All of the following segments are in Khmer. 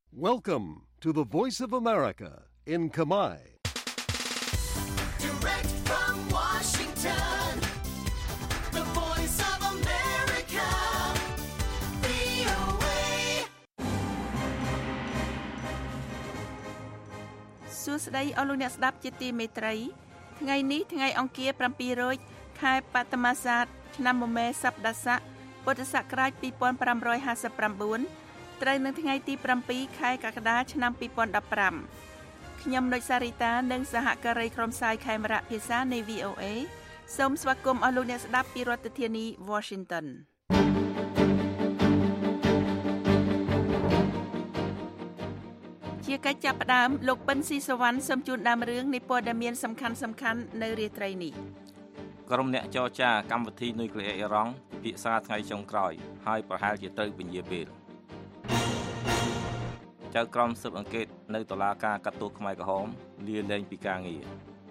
Welcome to the Voice of America in Khmer. Direct from Washington, the Voice of America, VOA. សួស្តីអស់លោកអ្នកស្ដាប់ជាទីមេត្រីថ្ងៃនេះថ្ងៃអង្គារ7រោចខែបតមាសាទឆ្នាំមមែសប្តាស័កពុទ្ធសករាជ2559ត្រូវនៅថ្ងៃទី7ខែកក្កដាឆ្នាំ2015ខ្ញុំនុចសារីតានិងសហការីក្រុមផ្សាយខេមរៈភាសានៃ VOA សូមស្វាគមន៍អស់លោកអ្នកស្ដាប់ពីរដ្ឋធានី Washington ជាកិច្ចចាប់ផ្ដើមលោកប៉ិនស៊ីសវណ្ណសូមជូនដើមរឿងនៃព័ត៌មានសំខាន់ៗនៅរាត្រីនេះក្រុមអ្នកចរចាកម្មវិធីនុយក្លេអ៊ែរអ៊ីរ៉ង់ពិភាក្សាថ្ងៃចុងក្រោយហើយប្រហែលជាត្រូវពន្យាពេលចៅក្រមស៊ើបអង្កេតនៅតុលាការកាត់ទោសខ្មែរក្រហមលាលែងពីការងារ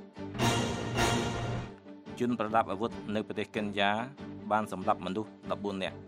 ជនប្រដាប់អាវុធនៅប្រទេសកេនយ៉ាបានសម្លាប់មនុស្ស14នាក់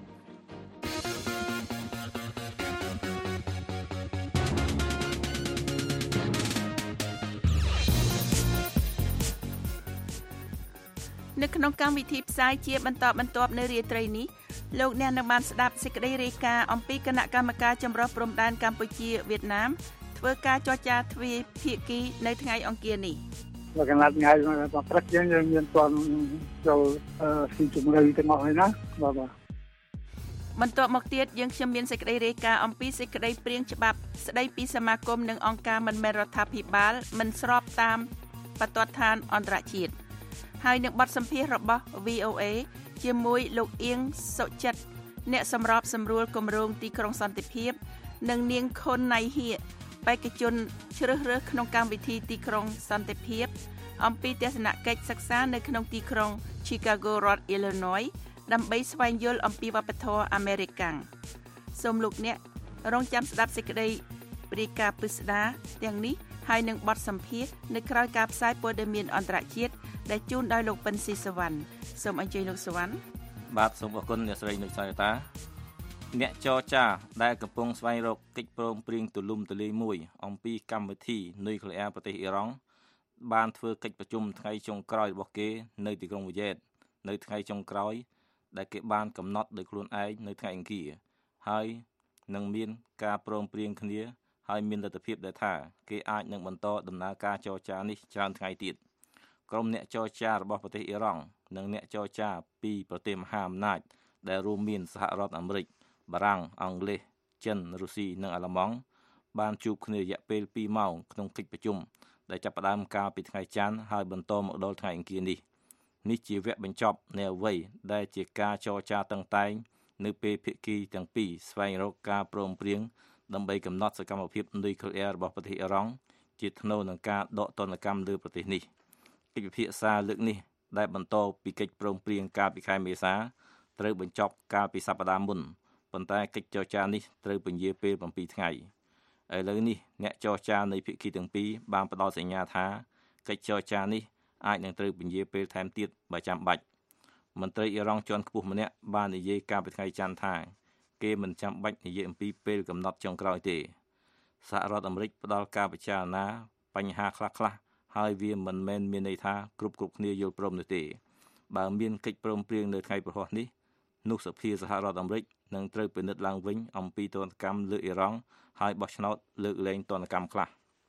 នៅក្នុងកម្មវិធីផ្សាយជាបន្តបន្ទាប់នៅរាត្រីនេះលោកអ្នកនឹងបានស្ដាប់សេចក្តីរាយការណ៍អំពីគណៈកម្មការចម្រុះព្រំដែនកម្ពុជាវៀតណាមធ្វើការចរចាទ្វេភាគីនៅថ្ងៃអង្គារនេះកន្លះថ្ងៃមកព្រឹកយើងមានទាន់ចូលស៊ីជំរឿទាំងអស់ហើយណាបាទបន្ទាប់មកទៀតយើងខ្ញុំមានសេចក្តីរាយការណ៍អំពីសេចក្តីព្រាងច្បាប់ស្តីពីសមាគមនិងអង្គការមិនមែនរដ្ឋាភិបាលមិនស្របតាមបទដ្ឋានអន្តរជាតិហើយនឹងបទសម្ភាសន៍របស់ VOA ជាមួយលោកអៀងសុចិត្តអ្នកសម្របសម្រួលគម្រោងទីក្រុងសន្តិភាពនិងនាងខុនណៃហៀបេក្ខជនជ្រើសរើសក្នុងកម្មវិធីទីក្រុងសន្តិភាពអំពីទស្សនកិច្ចសិក្សានៅក្នុងទីក្រុង Chicago រដ្ឋ Illinois ដើម្បីស្វែងយល់អំពីវប្បធម៌អាមេរិកាំងសូមលោកអ្នករងចាំស្ដាប់សេចក្តីរាយការណ៍ពិស្ដារទាំងនេះហើយនឹងបទសម្ភាសន៍នៅក្រៅការផ្សាយព័ត៌មានអន្តរជាតិដែលជូនដោយលោកប៉ិនស៊ីសវណ្ណសូមអញ្ជើញលោកសវណ្ណបាទសូមអរគុណអ្នកស្រីនុចសារីតាអ្នកចរចាដែលកំពុងស្វែងរកកិច្ចព្រមព្រៀងទូលំទូលាយមួយអំពីកម្មវិធីនុយក្លេអ៊ែរប្រទេសអ៊ីរ៉ង់បានធ្វើកិច្ចប្រជុំថ្ងៃចុងក្រោយរបស់គេនៅទីក្រុងវីយ៉ែតនៅថ្ងៃចុងក្រោយដែលគេបានកំណត់ដោយខ្លួនឯងនៅថ្ងៃអង្គារហើយនឹងមានការព្រមព្រៀងគ្នាហើយមានលទ្ធភាពដែលថាគេអាចនឹងបន្តដំណើរការចរចានេះច្រើនថ្ងៃទៀតក្រុមអ្នកចរចារបស់ប្រទេសអ៊ីរ៉ង់និងអ្នកចរចាពីប្រទេសមហាអំណាចដែលរួមមានសហរដ្ឋអាមេរិកបារាំងអង់គ្លេសចិនរុស្ស៊ីនិងអាល្លឺម៉ង់បានជួបគ្នារយៈពេល2ម៉ោងក្នុងកិច្ចប្រជុំដែលចាប់ផ្ដើមកាលពីថ្ងៃច័ន្ទហើយបន្តមកដល់ថ្ងៃអង្គារនេះជាវគ្គបញ្ចប់នៃអ្វីដែលជាការចរចាតឹងតែងនៅពេលភាគីទាំងពីរស្វែងរកការព្រមព្រៀងដើម្បីកំណត់សកម្មភាពនុយក្លេអ៊ែររបស់ប្រទេសអ៊ីរ៉ង់ជាថ្នូរនឹងការដកទណ្ឌកម្មលើប្រទេសនេះកិច្ចពិភាក្សាលើកនេះដែលបន្តពីកិច្ចព្រមព្រៀងកាលពីខែមេសាត្រូវបញ្ចប់កាលពីសប្តាហ៍មុនប៉ុន្តែកិច្ចចរចានេះត្រូវពន្យាពេល7ថ្ងៃឥឡូវនេះអ្នកចរចានៃភាគីទាំងពីរបានផ្ដល់សញ្ញាថាកិច្ចចរចានេះអាចនឹងត្រូវពន្យាពេលថែមទៀតបើចាំបាច់មន្ត្រីអ៊ីរ៉ង់ជាន់ខ្ពស់ម្នាក់បាននិយាយកាលពីថ្ងៃច័ន្ទថាគេមិនចាំបាច់និយាយអំពីពេលកំណត់ចុងក្រោយទេសហរដ្ឋអាមេរិកផ្ដល់ការពិចារណាបញ្ហាខ្លះៗហើយវាមិនមែនមានន័យថាគ្រប់គ្នាយល់ព្រមនោះទេបើមានកិច្ចព្រមព្រៀងនៅថ្ងៃប្រហោះនេះនោះសភាសហរដ្ឋអាមេរិកនឹងត្រូវពិនិត្យឡើងវិញអំពីទណ្ឌកម្មលើអ៊ីរ៉ង់ហើយបោះឆ្នោតលើកលែងទណ្ឌកម្មខ្លះ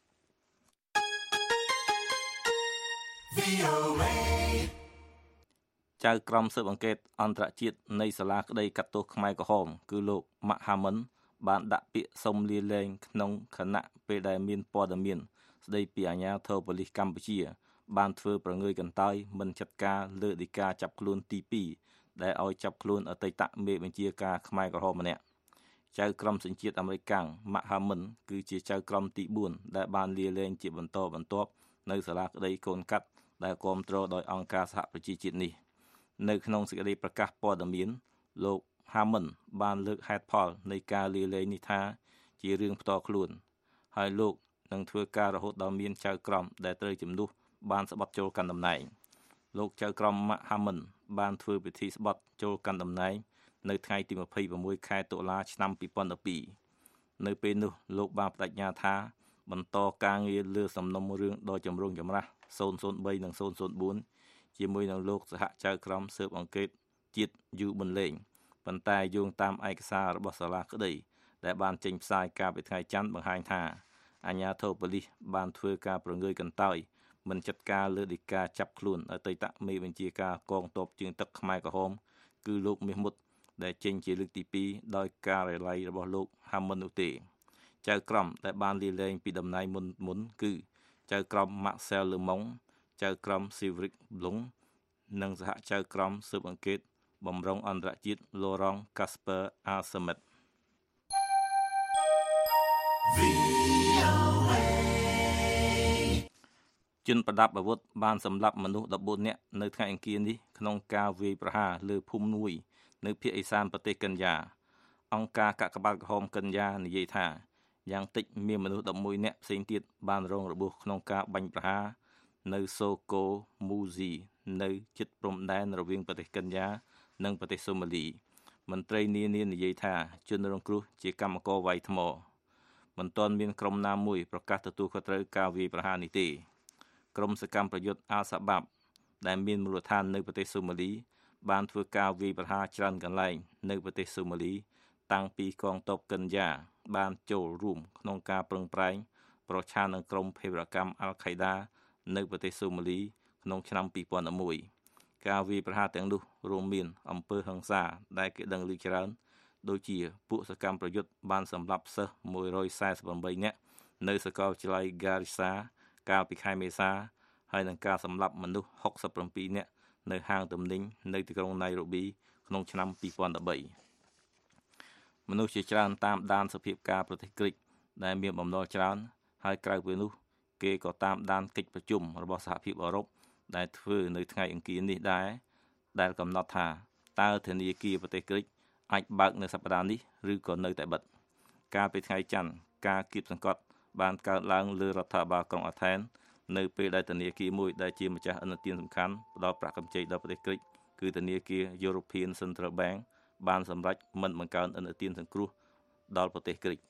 ចៅក្រមស៊ើបអង្កេតអន្តរជាតិនៃសាលាក្តីកាត់ទោសខ្មែរក្រហមគឺលោកម៉ាក់ហាមិនបានដាក់ពាក្យសុំលាលែងក្នុងគណៈពេលដែលមានព័ត៌មានស្ដីពីអាជ្ញាធរប៉ូលីសកម្ពុជាបានធ្វើប្រងើយកន្តើយមិនចាត់ការលើដីកាចាប់ខ្លួនទី2ដែលឲ្យចាប់ខ្លួនអតីតមេបញ្ជាការខ្មែរក្រហមម្នាក់ចៅក្រមសញ្ជាតិអាមេរិកកាំងម៉ាក់ហាមិនគឺជាចៅក្រមទី4ដែលបានលាលែងជាបន្តបន្ទាប់នៅសាលាក្តីកូនកាត់ដែលគ្រប់គ្រងដោយអង្គការសហប្រជាជាតិនេះនៅក្នុងសេចក្តីប្រកាសព័ត៌មានលោកហាមិនបានលើកហេតុផលនៃការលាលែងនេះថាជារឿងផ្ទាល់ខ្លួនហើយលោកនឹងធ្វើការរហូតដល់មានចៅក្រមដែលត្រូវជំនួសបានស្បត់ចូលកាន់តំណែងលោកចៅក្រមម៉ាក់ហាមិនបានធ្វើពិធីស្បត់ចូលកាន់តំណែងនៅថ្ងៃទី26ខែតុលាឆ្នាំ2012 នៅពេលនោះលោកបានបដិញ្ញាថាបន្តការងារលើសំណុំរឿងដ៏ចម្រូងចម្រាស003និង004ជាមួយនឹងលោកសហចៅក្រមស៊ើបអង្កេតជាតិយូប៊ុនលេងប៉ុន្តែយោងតាមឯកសាររបស់សាលាក្តីដែលបានចេញផ្សាយកាលពីថ្ងៃច័ន្ទបង្ហាញថាអាជ្ញាធរប៉ូលីសបានធ្វើការប្រងើយកន្តើយមិនចាត់ការលើដីកាចាប់ខ្លួនអតីតមេបញ្ជាការកងទ័ពជើងទឹកខ្មែរក្រហមគឺលោកមាសមុតដែលចេញជាលើកទី2ដោយការិយាល័យរបស់លោកហាមិននោះទេចៅក្រមដែលបានលាលែងពីតំណែងមុនគឺចៅក្រមម៉ាក់សែលលឺម៉ុងចៅក្រមស៊ីវរិកប្លុងនិងសហចៅក្រមស៊ើបអង្កេតបំរុងអន្តរជាតិឡូរ៉ង់កាស្ពើអាសមិតជនប្រដាប់អាវុធបានសម្លាប់មនុស្ស14នាក់នៅថ្ងៃអង្គារនេះក្នុងការវាយប្រហារលើភូមិមួយនៅភាគឦសានប្រទេសកិនយ៉ាអង្គការកាកបាទក្រហមកិនយ៉ានិយាយថាយ៉ាងតិចមានមនុស្ស11នាក់ផ្សេងទៀតបានរងរបួសក្នុងការបាញ់ប្រហារនៅសូកូមូស៊ីនៅជិតព្រំដែនរវាងប្រទេសកិនយ៉ានិងប្រទេសសូម៉ាលីមន្ត្រីនានានិយាយថាជនរងគ្រោះជាកម្មករវាយថ្មមិនទាន់មានក្រុមណាមួយប្រកាសទទួលខុសត្រូវការវាយប្រហារនេះទេក្រុមសកម្មប្រយុទ្ធអាសាបាប់ដែលមានមូលដ្ឋាននៅប្រទេសសូម៉ាលីបានធ្វើការវាយប្រហារច្រើនកន្លែងនៅប្រទេសសូម៉ាលីតាំងពីកងទ័ពកិនយ៉ាបានចូលរួមក្នុងការប្រឹងប្រែងប្រឆាំងនឹងក្រុមភេរវកម្មអាល់ខេដានៅប្រទេសសូម៉ាលីក្នុងឆ្នាំ2011ការវាយប្រហារទាំងនោះរួមមានអំពើហិង្សាដែលគេដឹងឮច្រើនដូចជាពួកសកម្មប្រយុទ្ធបានសម្លាប់សិស្ស148នាក់នៅសាកលវិទ្យាល័យ Garissa កាលពីខែមេសាហើយនឹងការសម្លាប់មនុស្ស67នាក់នៅហាងទំនិញនៅទីក្រុង Nairobi ក្នុងឆ្នាំ2013មនុស្សជាច្រើនតាមដានសភាពការប្រទេសក្រិចដែលមានបំណុលច្រើនហើយក្រៅពីនោះគេក៏តាមដានកិច្ចប្រជុំរបស់សហភាពអឺរ៉ុបដែលធ្វើនៅថ្ងៃអង្គារនេះដែរដែលកំណត់ថាតើធនាគារប្រទេសក្រិចអាចបើកនៅសប្តាហ៍នេះឬក៏នៅតែបិទកាលពីថ្ងៃច័ន្ទការគៀបសង្កត់បានកើតឡើងលើរដ្ឋាភិបាលក្រុងអាថែននៅពេលដែលធនាគារមួយដែលជាម្ចាស់ឥណទានសំខាន់ផ្ដល់ប្រាក់កម្ចីដល់ប្រទេសក្រិចគឺធនាគារ European Central Bank បានសម្រេចមិនបង្កើនឥណទានសង្គ្រោះដល់ប្រទេសក្រិច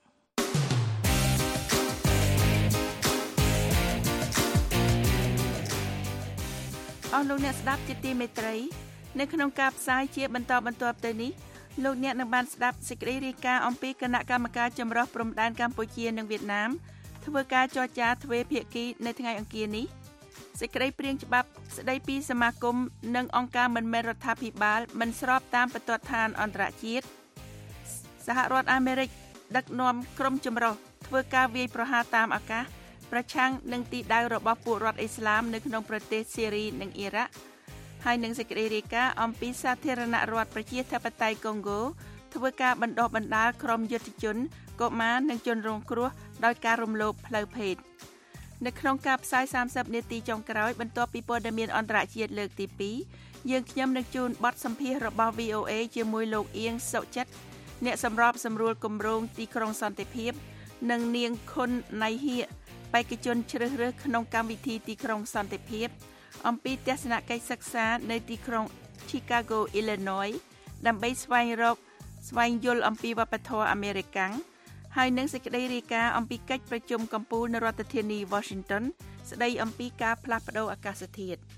អស់លោកអ្នកស្ដាប់ជាទីមេត្រីនៅក្នុងការផ្សាយជាបន្តបន្ទាប់ទៅនេះលោកអ្នកនឹងបានស្ដាប់សេចក្តីរាយការណ៍អំពីគណៈកម្មការចម្រុះព្រំដែនកម្ពុជានិងវៀតណាមធ្វើការចរចាទ្វេភាគីនៅថ្ងៃអង្គារនេះសេចក្តីព្រាងច្បាប់ស្តីពីសមាគមនិងអង្គការមិនមែនរដ្ឋាភិបាលមិនស្របតាមបទដ្ឋានអន្តរជាតិសហរដ្ឋអាមេរិកដឹកនាំក្រុមចម្រុះធ្វើការវាយប្រហារតាមអាកាសប្រឆាំងនឹងទីដៅរបស់ពួករដ្ឋអ៊ីស្លាមនៅក្នុងប្រទេសស៊េរីនិងអ៊ីរ៉ាក់ហើយនឹងសេចក្តីរាយការណ៍អំពីសាធារណរដ្ឋប្រជាធិបតេយ្យកុងហ្គោធ្វើការបណ្ដុះបណ្ដាលក្រុមយុទ្ធជនកុមារនិងជនរងគ្រោះដោយការរំលោភផ្លូវភេទនៅក្នុងការផ្សាយ30នាទីចុងក្រោយបន្ទាប់ពីព័ត៌មានអន្តរជាតិលើកទី2យើងខ្ញុំនឹងជូនបទសម្ភាសន៍របស់ VOA ជាមួយលោកអៀងសុចិត្តអ្នកសម្របសម្រួលគម្រោងទីក្រុងសន្តិភាពនិងនាងខុនណៃហៀបេក្ខជនជ្រើសរើសក្នុងកម្មវិធីទីក្រុងសន្តិភាពអំពីទស្សនកិច្ចសិក្សានៅទីក្រុង Chicago Illinois ដើម្បីស្វែងយល់អំពីវប្បធម៌អាមេរិកាំងហើយនឹងសេចក្តីរាយការណ៍អំពីកិច្ចប្រជុំកំពូលនៅរដ្ឋធានី Washington ស្តីអំពីការផ្លាស់ប្តូរអាកាសធាតុ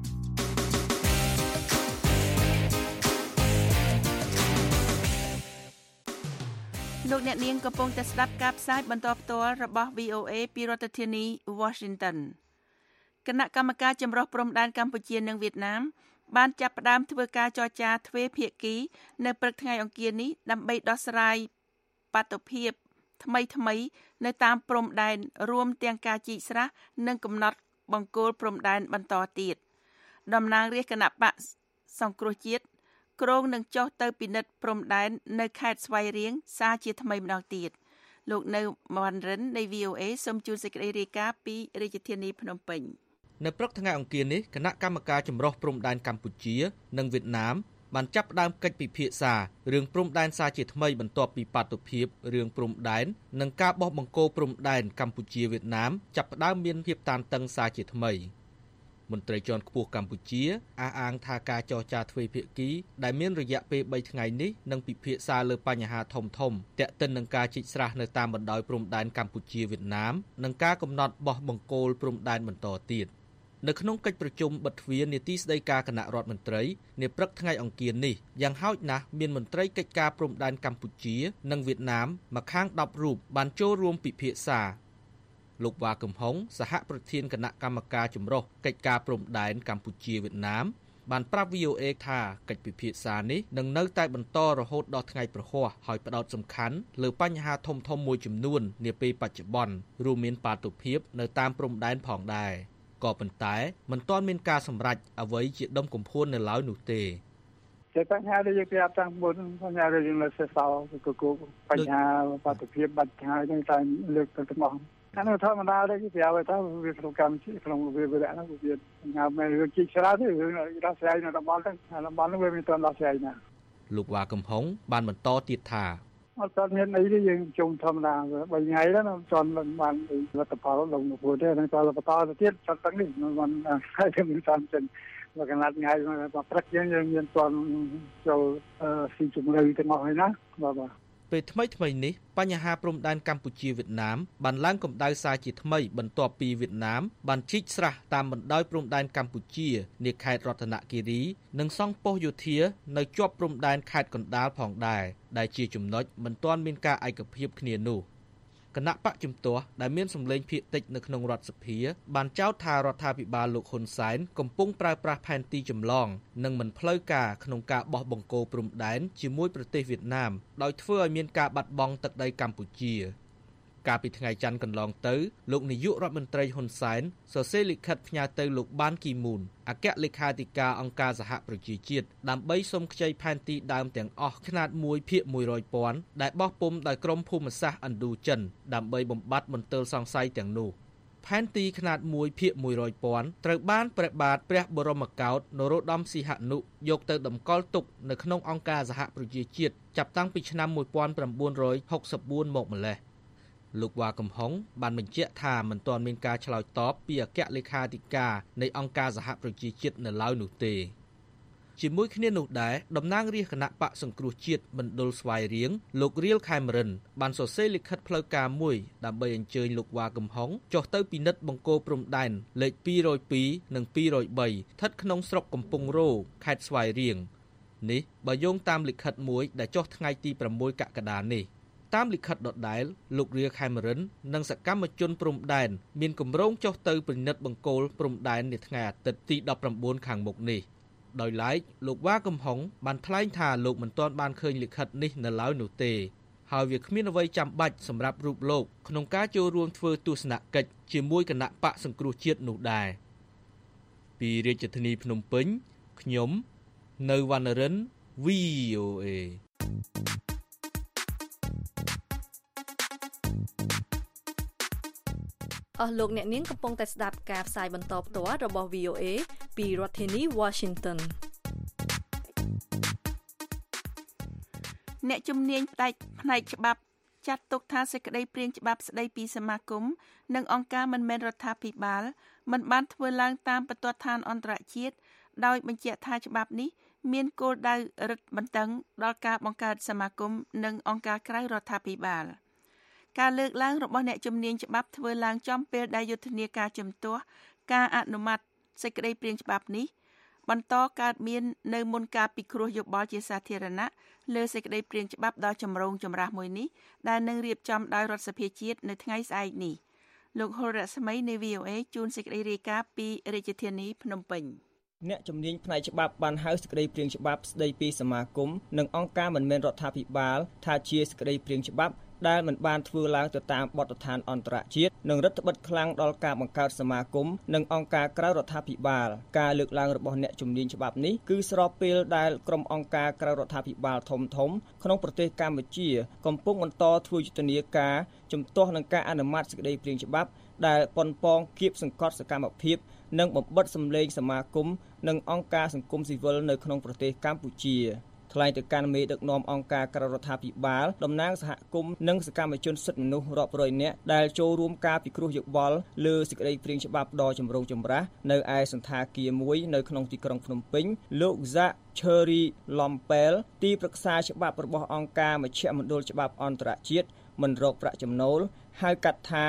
លោកអ្នកនាងកំពុងតែស្ដាប់ការផ្សាយបន្តផ្ទាល់របស់ VOA ពីរដ្ឋធានី Washington គណៈកម្មការចម្រុះព្រំដែនកម្ពុជានិងវៀតណាមបានចាប់ផ្ដើមធ្វើការចរចាទ្វេភាគីនៅព្រឹកថ្ងៃអង្គារនេះដើម្បីដោះស្រាយបាតុភិបថ្មីនៅតាមព្រំដែនរួមទាំងការជីកស្រះនិងកំណត់បង្គោលព្រំដែនបន្តទៀតតំណាងរាជគណៈបកសង្គ្រោះជាតិក្រុងនឹងចុះទៅពិនិត្យព្រំដែននៅខេត្តស្វាយរៀងសារជាថ្មីម្ដងទៀតលោកនៅវ៉ាន់រិននៃ VOA សូមជូនសេចក្តីរាយការណ៍ពីរាជធានីភ្នំពេញនៅព្រឹកថ្ងៃអង្គារនេះគណៈកម្មការចម្រុះព្រំដែនកម្ពុជានិងវៀតណាមបានចាប់ផ្ដើមកិច្ចពិភាក្សារឿងព្រំដែនសារជាថ្មីបន្ទាប់ពីបាតុភិបរឿងព្រំដែននិងការបោះបង្គោលព្រំដែនកម្ពុជាវៀតណាមចាប់ផ្ដើមមានភាពតានតឹងសារជាថ្មីមមន្ត្រីជាន់ខ្ពស់កម្ពុជាអះអាងថាការចរចាទ្វេភាគីដែលមានរយៈពេល3ថ្ងៃនេះនឹងពិភាក្សាលើបញ្ហាធំៗទាក់ទិននឹងការជីកស្រះនៅតាមបណ្ដោយព្រំដែនកម្ពុជាវៀតណាមនិងការកំណត់បោះបង្គោលព្រំដែនបន្តទៀតនៅក្នុងកិច្ចប្រជុំបិទទ្វារនីតិស្តីការគណៈរដ្ឋមន្ត្រីនាព្រឹកថ្ងៃអង្គារនេះយ៉ាងហោចណាស់មានមន្ត្រីកិច្ចការព្រំដែនកម្ពុជានិងវៀតណាមម្ខាង10រូបបានចូលរួមពិភាក្សាលោកវ៉ាកំហុងសហប្រធានគណៈកម្មការចម្រុះកិច្ចការព្រំដែនកម្ពុជាវៀតណាមបានប្រាប់ VOA ថាកិច្ចពិភាក្សានេះនឹងនៅតែបន្តរហូតដល់ថ្ងៃប្រហ័សហើយផ្ដោតសំខាន់លើបញ្ហាធំៗមួយចំនួននាពេលបច្ចុប្បន្នរួមមានបាតុភិបនៅតាមព្រំដែនផងដែរក៏ប៉ុន្តែមិនទាន់មានការសម្រេចអ្វីជាដុំកំភួននៅឡើយនោះទេតែបញ្ហាដែលយើងប្រាប់តាំងមុនបញ្ហាដែលយើងលើកសរសើរគឺបញ្ហាបាតុភិបបាច់ថ្ងៃនេះតែលើកទៅទាំងអស់អានោះធម្មតាទេគេប្រាប់ថាវាក្នុងកម្មវិធីក្នុងវាហ្នឹងវាញ៉ាំមករឿងជីកស្រះទេរឿងដោះស្រាយនៅតំបន់ហ្នឹងវាមានតដោះស្រាយណាលោកវ៉ាកំហុងបានបន្តទៀតថាអត់មានអីទេយើងជុំធម្មតា3ថ្ងៃแล้วមិនទាន់បានលទ្ធផលលងមកទេហ្នឹងក៏បន្តទៅទៀតចត់ទាំងនេះមិនហើយទៅមិនតាមចិនមកកន្លះថ្ងៃមកព្រឹកយើងមានទាន់ចូលស៊ីជំរឿទាំងអស់ហើយណាបាទពេលថ្មីនេះបញ្ហាព្រំដែនកម្ពុជាវៀតណាមបានឡើងកម្ដៅសារជាថ្មីបន្ទាប់ពីវៀតណាមបានជីកស្រះតាមបណ្ដោយព្រំដែនកម្ពុជានាខេត្តរតនគិរីនិងសង់ប៉ុស្តិ៍យោធានៅជាប់ព្រំដែនខេត្តកណ្ដាលផងដែរដែលជាចំណុចមិនទាន់មានការឯកភាពគ្នានោះគណៈបកជំទាស់ដែលមានសម្លេងភាគតិចនៅក្នុងរដ្ឋសភាបានចោទថារដ្ឋាភិបាលលោកហ៊ុនសែនកំពុងប្រើប្រាស់ផែនទីចម្លងនិងមិនផ្លូវការក្នុងការបោះបង្គោលព្រំដែនជាមួយប្រទេសវៀតណាមដោយធ្វើឲ្យមានការបាត់បង់ទឹកដីកម្ពុជាកាលពីថ្ងៃច័ន្ទកន្លងទៅលោកនាយករដ្ឋមន្ត្រីហ៊ុនសែនសរសេរលិខិតផ្ញើទៅលោកបានគីមូនអគ្គលេខាធិការអង្គការសហប្រជាជាតិដើម្បីសុំខ្ចីផែនទីដើមទាំងអស់ຂະຫນាត 1/100,000 ដែលបោះពុម្ពដោយក្រមភូមិសាស្ត្រឥណ្ឌូចិនដើម្បីបំបត្តិមន្ទិលសង្ស័យទាំងនោះផែនទីຂະຫນាត 1/100,000 ត្រូវបានព្រះបាទព្រះបរមកោដ្ឋនរោត្តមសីហនុយកទៅតម្កល់ទុកនៅក្នុងអង្គការសហប្រជាជាតិចាប់តាំងពីឆ្នាំ 1964 មកម្លេះលោកវ៉ាកំហុងបានបញ្ជាក់ថាមិនទាន់មានការឆ្លើយតបពីអគ្គលេខាធិការនៃអង្គការសហប្រជាជាតិនៅឡើយនោះទេជាមួយគ្នានោះដែរតំណាងរាជគណៈបកសង្គ្រោះជាតិមណ្ឌលស្វាយរៀងលោករៀលខេមរិនបានសរសេរលិខិតផ្លូវការមួយដើម្បីអញ្ជើញលោកវ៉ាកំហុងចុះទៅពិនិត្យបង្គោលព្រំដែនលេខ202និង203ស្ថិតក្នុងស្រុកកំពង់រោខេត្តស្វាយរៀងនេះបើយោងតាមលិខិតមួយដែលចុះថ្ងៃទី6 កក្កដានេះតាមលិខិតដដែលលោករៀលខេមរិននិងសកម្មជនព្រំដែនមានគម្រោងចុះទៅពិនិត្យបង្គោលព្រំដែននាថ្ងៃអាទិត្យទី19ខាងមុខនេះដោយឡែកលោកវ៉ាកំហុងបានថ្លែងថាលោកមិនទាន់បានឃើញលិខិតនេះនៅឡើយនោះទេហើយវាគ្មានអ្វីចាំបាច់សម្រាប់រូបលោកក្នុងការចូលរួមធ្វើទស្សនកិច្ចជាមួយគណៈបកសង្គ្រោះជាតិនោះដែរពីរាជធានីភ្នំពេញខ្ញុំនៅវណ្ណរិន VOA អស់លោកអ្នកនាងកំពុងតែស្ដាប់ការផ្សាយបន្តផ្ទាល់របស់ VOA ពីរដ្ឋធានី Washington អ្នកជំនាញផ្នែកច្បាប់ចាត់ទុកថាសេចក្តីព្រាងច្បាប់ស្តីពីសមាគមនិងអង្គការមិនមែនរដ្ឋាភិបាលមិនបានធ្វើឡើងតាមបន្ទាត់ឋានអន្តរជាតិដោយបញ្ជាក់ថាច្បាប់នេះមានគោលដៅរឹតបន្តឹងដល់ការបង្កើតសមាគមនិងអង្គការក្រៅរដ្ឋាភិបាលការលើកឡើងរបស់អ្នកជំនាញច្បាប់ធ្វើឡើងចំពេលដែលយុទ្ធនាការជំទាស់ការអនុម័តសេចក្តីព្រាងច្បាប់នេះបន្តកើតមាននៅមុនការពិគ្រោះយោបល់ជាសាធារណៈលើសេចក្តីព្រាងច្បាប់ដ៏ចម្រូងចម្រាសមួយនេះដែលនឹងរៀបចំដោយរដ្ឋសភាជាតិនៅថ្ងៃស្អែកនេះលោកហុលរស្មីនៃ VOA ជួនសេចក្តីរាយការណ៍ពីរាជធានីភ្នំពេញអ្នកជំនាញផ្នែកច្បាប់បានហៅសេចក្តីព្រាងច្បាប់ស្តីពីសមាគមនិងអង្គការមិនមែនរដ្ឋាភិបាលថាជាសេចក្តីព្រាងច្បាប់ដែលមិនបានធ្វើឡើងទៅតាមបទដ្ឋានអន្តរជាតិនិងរដ្ឋបិទខ្លាំងដល់ការបង្កើតសមាគមនិងអង្គការក្រៅរដ្ឋាភិបាលការលើកឡើងរបស់អ្នកជំនាញច្បាប់នេះគឺស្របពេលដែលក្រុមអង្គការក្រៅរដ្ឋាភិបាលធំៗក្នុងប្រទេសកម្ពុជាកំពុងបន្តធ្វើយុទ្ធនាការជំទាស់នឹងការអនុម័តសេចក្តីព្រាងច្បាប់ដែលប៉ុនប៉ងគៀបសង្កត់សកម្មភាពនិងបំបិទសម្លេងសមាគមនិងអង្គការសង្គមស៊ីវិលនៅក្នុងប្រទេសកម្ពុជាថ្លែងទៅកាន់មេដឹកនាំអង្គការក្រៅរដ្ឋាភិបាលតំណាងសហគមន៍និងសកម្មជនសិទ្ធិមនុស្សរាប់រយនាក់ដែលចូលរួមការពិគ្រោះយោបល់លើសេចក្តីព្រាងច្បាប់ដ៏ចម្រូងចម្រាសនៅឯសន្តាគារមួយនៅក្នុងទីក្រុងភ្នំពេញលោក Zach Cherry Lompel ទីប្រឹក្សាច្បាប់របស់អង្គការមជ្ឈមណ្ឌលច្បាប់អន្តរជាតិមិនរកប្រាក់ចំណូលហៅកាត់ថា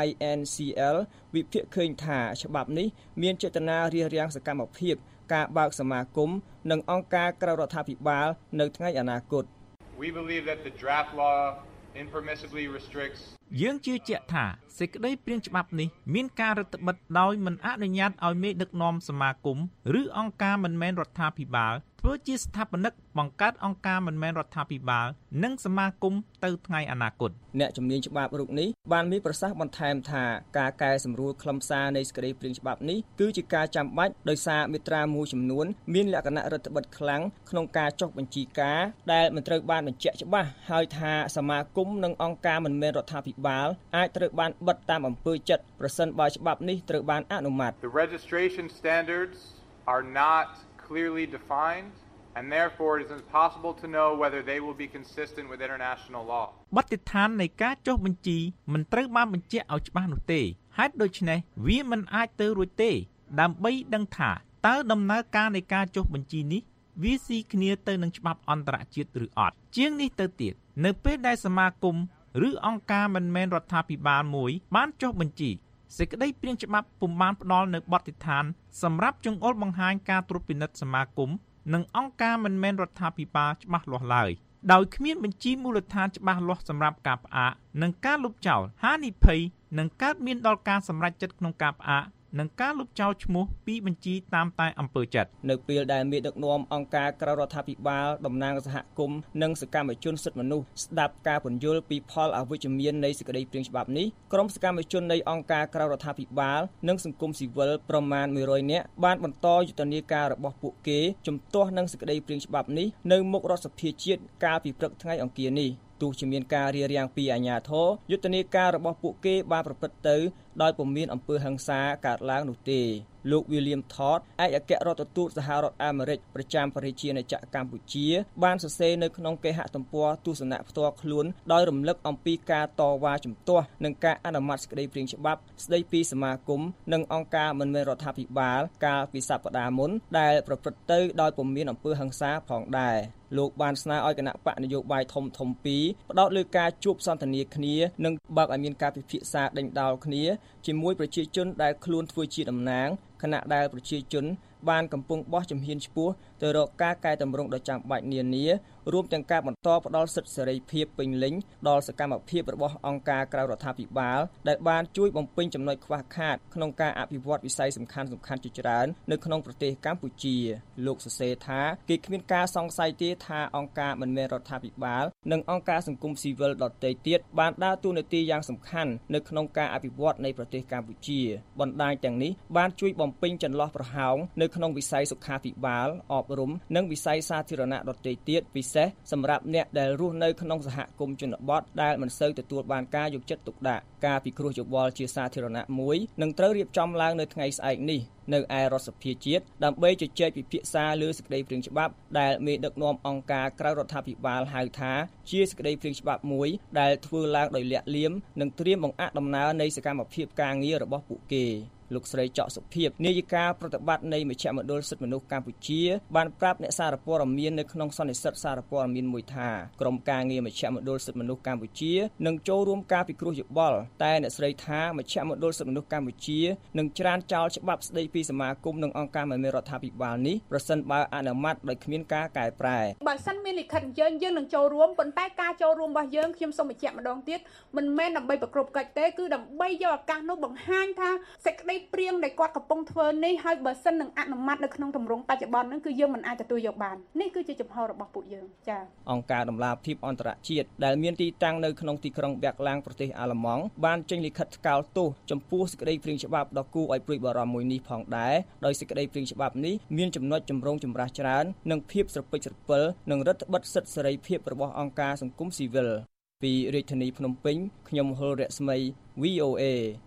INCL វិភាគឃើញថាច្បាប់នេះមានចេតនារារាំងសកម្មភាពការបើកសមាគមនិងអង្គការក្រៅរដ្ឋាភិបាលនៅថ្ងៃអនាគត We believe that the draft law impermissibly restricts យើងជឿជាក់ថាសេចក្តីព្រាងច្បាប់នេះមានការរដ្ឋបិទដោយមិនអនុញ្ញាតឲ្យមេដឹកនាំសមាគមឬអង្គការមិនមែនរដ្ឋាភិបាលធ្វើជាស្ថាបនិកបង្កើតអង្គការមិនមែនរដ្ឋាភិបាលនិងសមាគមទៅថ្ងៃអនាគតអ្នកជំនាញច្បាប់រូបនេះបានមានប្រសាសន៍បន្ថែមថាការកែសម្រួលខ្លឹមសារនៃសេចក្តីព្រាងច្បាប់នេះគឺជាការចាំបាច់ដោយសារមាត្រាមួយចំនួនមានលក្ខណៈរដ្ឋបិទខ្លាំងក្នុងការចុះបញ្ជីការដែលមិនត្រូវបានបញ្ជាក់ច្បាស់ហើយថាសមាគមនិងអង្គការមិនមែនរដ្ឋាភិបាលអាចត្រូវបានបិទតាមអំពើចិត្តប្រសិនបើច្បាប់នេះត្រូវបានអនុម័ត The registration standards are not clearly defined and therefore it is impossible to know whether they will be consistent with international law បទដ្ឋាននៃការចុះបញ្ជីមិនត្រូវបានបញ្ជាក់ឲ្យច្បាស់នោះទេហេតុដូច្នេះវាមិនអាចទៅរួចទេដើម្បីដឹងថាតើដំណើរការនៃការចុះបញ្ជីនេះវាស៊ីគ្នាទៅនឹងច្បាប់អន្តរជាតិឬអត់ជាងនេះទៅទៀតនៅពេលដែលសមាគមឬអង្គការមិនមែនរដ្ឋាភិបាលមួយបានចុះបញ្ជីសេចក្តីព្រាងច្បាប់ពុំបានផ្ដល់នៅបទដ្ឋានសម្រាប់ចង្អុលបង្ហាញការត្រួតពិនិត្យសមាគមនិងអង្គការមិនមែនរដ្ឋាភិបាលច្បាស់លាស់ឡើយដោយគ្មានបញ្ជីមូលដ្ឋានច្បាស់លាស់សម្រាប់ការផ្អាកនិងការលុបចោលហានិភ័យនឹងកើតមានដល់ការសម្រេចចិត្តក្នុងការផ្អាកនិងការលុបចោលឈ្មោះពីបញ្ជីតាមតែអំពើចិត្តនៅពេលដែលមេដឹកនាំអង្គការក្រៅរដ្ឋាភិបាលតំណាងសហគមន៍និងសកម្មជនសិទ្ធិមនុស្សស្ដាប់ការពន្យល់ពីផលអវិជ្ជមាននៃសេចក្តីព្រាងច្បាប់នេះក្រុមសកម្មជននៃអង្គការក្រៅរដ្ឋាភិបាលនិងសង្គមស៊ីវិលប្រមាណ100នាក់បានបន្តយុទ្ធនាការរបស់ពួកគេជំទាស់នឹងសេចក្តីព្រាងច្បាប់នេះនៅមុខរដ្ឋសភាជាតិកាលពីព្រឹកថ្ងៃអង្គារនេះទោះជាមានការរារាំងពីអាជ្ញាធរយុទ្ធនាការរបស់ពួកគេបានប្រព្រឹត្តទៅដោយពុំមានអំពើហិង្សាកើតឡើងនោះទេលោក William Todd ឯកអគ្គរដ្ឋទូតសហរដ្ឋអាមេរិកប្រចាំប្រជាណាចក្រកម្ពុជាបានសរសេរនៅក្នុងគេហទំព័រទស្សនៈផ្ទាល់ខ្លួនដោយរំលឹកអំពីការតវ៉ាជំទាស់និងការអនុម័តសេចក្តីព្រាងច្បាប់ស្តីពីសមាគមនិងអង្គការមិនមែនរដ្ឋាភិបាលកាលពីសប្តាហ៍មុនដែលប្រព្រឹត្តទៅដោយពុំមានអំពើហិង្សាផងដែរលោកបានស្នើឲ្យគណៈបកនយោបាយធំពីរផ្ដោតលើការជួបសន្ទនាគ្នានិងបើកឲ្យមានការពិភាក្សាដេញដោលគ្នាជាមួយប្រជាជនដែលខ្លួនធ្វើជាតំណាងខណៈដែលប្រជាជនបានកំពុងបោះជំហានឆ្ពោះទៅរកការកែតម្រង់ដ៏ចាំបាច់នានារួមទាំងការបន្តផ្ដល់សិទ្ធិសេរីភាពពេញលេញដល់សកម្មភាពរបស់អង្គការក្រៅរដ្ឋាភិបាលដែលបានជួយបំពេញចំណុចខ្វះខាតក្នុងការអភិវឌ្ឍវិស័យសំខាន់ៗជាច្រើននៅក្នុងប្រទេសកម្ពុជាលោកសរសេរថាគេគ្មានការសង្ស័យទេថាអង្គការមិនមែនរដ្ឋាភិបាលនិងអង្គការសង្គមស៊ីវិលដទៃទៀតបានដើរតួនាទីយ៉ាងសំខាន់នៅក្នុងការអភិវឌ្ឍនៃប្រទេសកម្ពុជាបណ្ដាញទាំងនេះបានជួយបំពេញចន្លោះប្រហោងនៅក្នុងវិស័យសុខាភិបាលអប់រំនិងវិស័យសាធារណៈដទៃទៀតពិសេសសម្រាប់អ្នកដែលរស់នៅក្នុងសហគមន៍ជនបទដែលមិនសូវទទួលបានការយកចិត្តទុកដាក់ការពិគ្រោះយោបល់ជាសាធារណៈមួយនឹងត្រូវរៀបចំឡើងនៅថ្ងៃស្អែកនេះនៅឯរដ្ឋសភាជាតិដើម្បីជជែកពិភាក្សាលើសេចក្តីព្រាងច្បាប់ដែលមេដឹកនាំអង្គការក្រៅរដ្ឋាភិបាលហៅថាជាសេចក្តីព្រាងច្បាប់មួយដែលធ្វើឡើងដោយលាក់លៀមនិងត្រៀមបង្អាក់ដំណើរនៃសកម្មភាពការងាររបស់ពួកគេលោកស្រីចောက်សុភាពនាយិកាប្រតិបត្តិនៃមជ្ឈមណ្ឌលសិទ្ធិមនុស្សកម្ពុជាបានប្រាប់អ្នកសារព័ត៌មាននៅក្នុងសន្និសីទសារព័ត៌មានមួយថាក្រុមការងារមជ្ឈមណ្ឌលសិទ្ធិមនុស្សកម្ពុជានឹងចូលរួមការពិគ្រោះយោបល់តែអ្នកស្រីថាមជ្ឈមណ្ឌលសិទ្ធិមនុស្សកម្ពុជានឹងច្រានចោលច្បាប់ស្តីពីសមាគមនិងអង្គការមិនមែនរដ្ឋាភិបាលនេះប្រសិនបើអនុម័តដោយគ្មានការកែប្រែបើសិនមានលិខិតយើងនឹងចូលរួមប៉ុន្តែការចូលរួមរបស់យើងខ្ញុំសូមបញ្ជាក់ម្ដងទៀតមិនមែនដើម្បីប្រកបកិច្ចទេគឺដើម្បីយកឱកាសនោះបង្ហាញថាសេចក្តីព្រាងដែលគាត់កំពុងធ្វើនេះហើយបើសិននឹងអនុម័តនៅក្នុងទម្រង់បច្ចុប្បន្នហ្នឹងគឺយើងមិនអាចទទួលយកបាននេះគឺជាចំហរបស់ពួកយើងចា៎អង្គការដំឡាភិបអន្តរជាតិដែលមានទីតាំងនៅក្នុងទីក្រុងបាក់ឡាំងប្រទេសអាល្លឺម៉ង់បានចេញលិខិតថ្កោលទោសចំពោះសេចក្តីព្រាងច្បាប់ដ៏គួរឲ្យព្រួយបារម្ភមួយនេះផងដែរដោយសេចក្តីព្រាងច្បាប់នេះមានចំណុចចម្រូងចម្រាសច្រើននិងភាពស្រពិចស្រពិលនិងរដ្ឋបិទសិទ្ធិសេរីភាពរបស់អង្គការសង្គមស៊ីវិលពីរាជធានីភ្នំពេញខ្ញុំហុលរស្មី VOA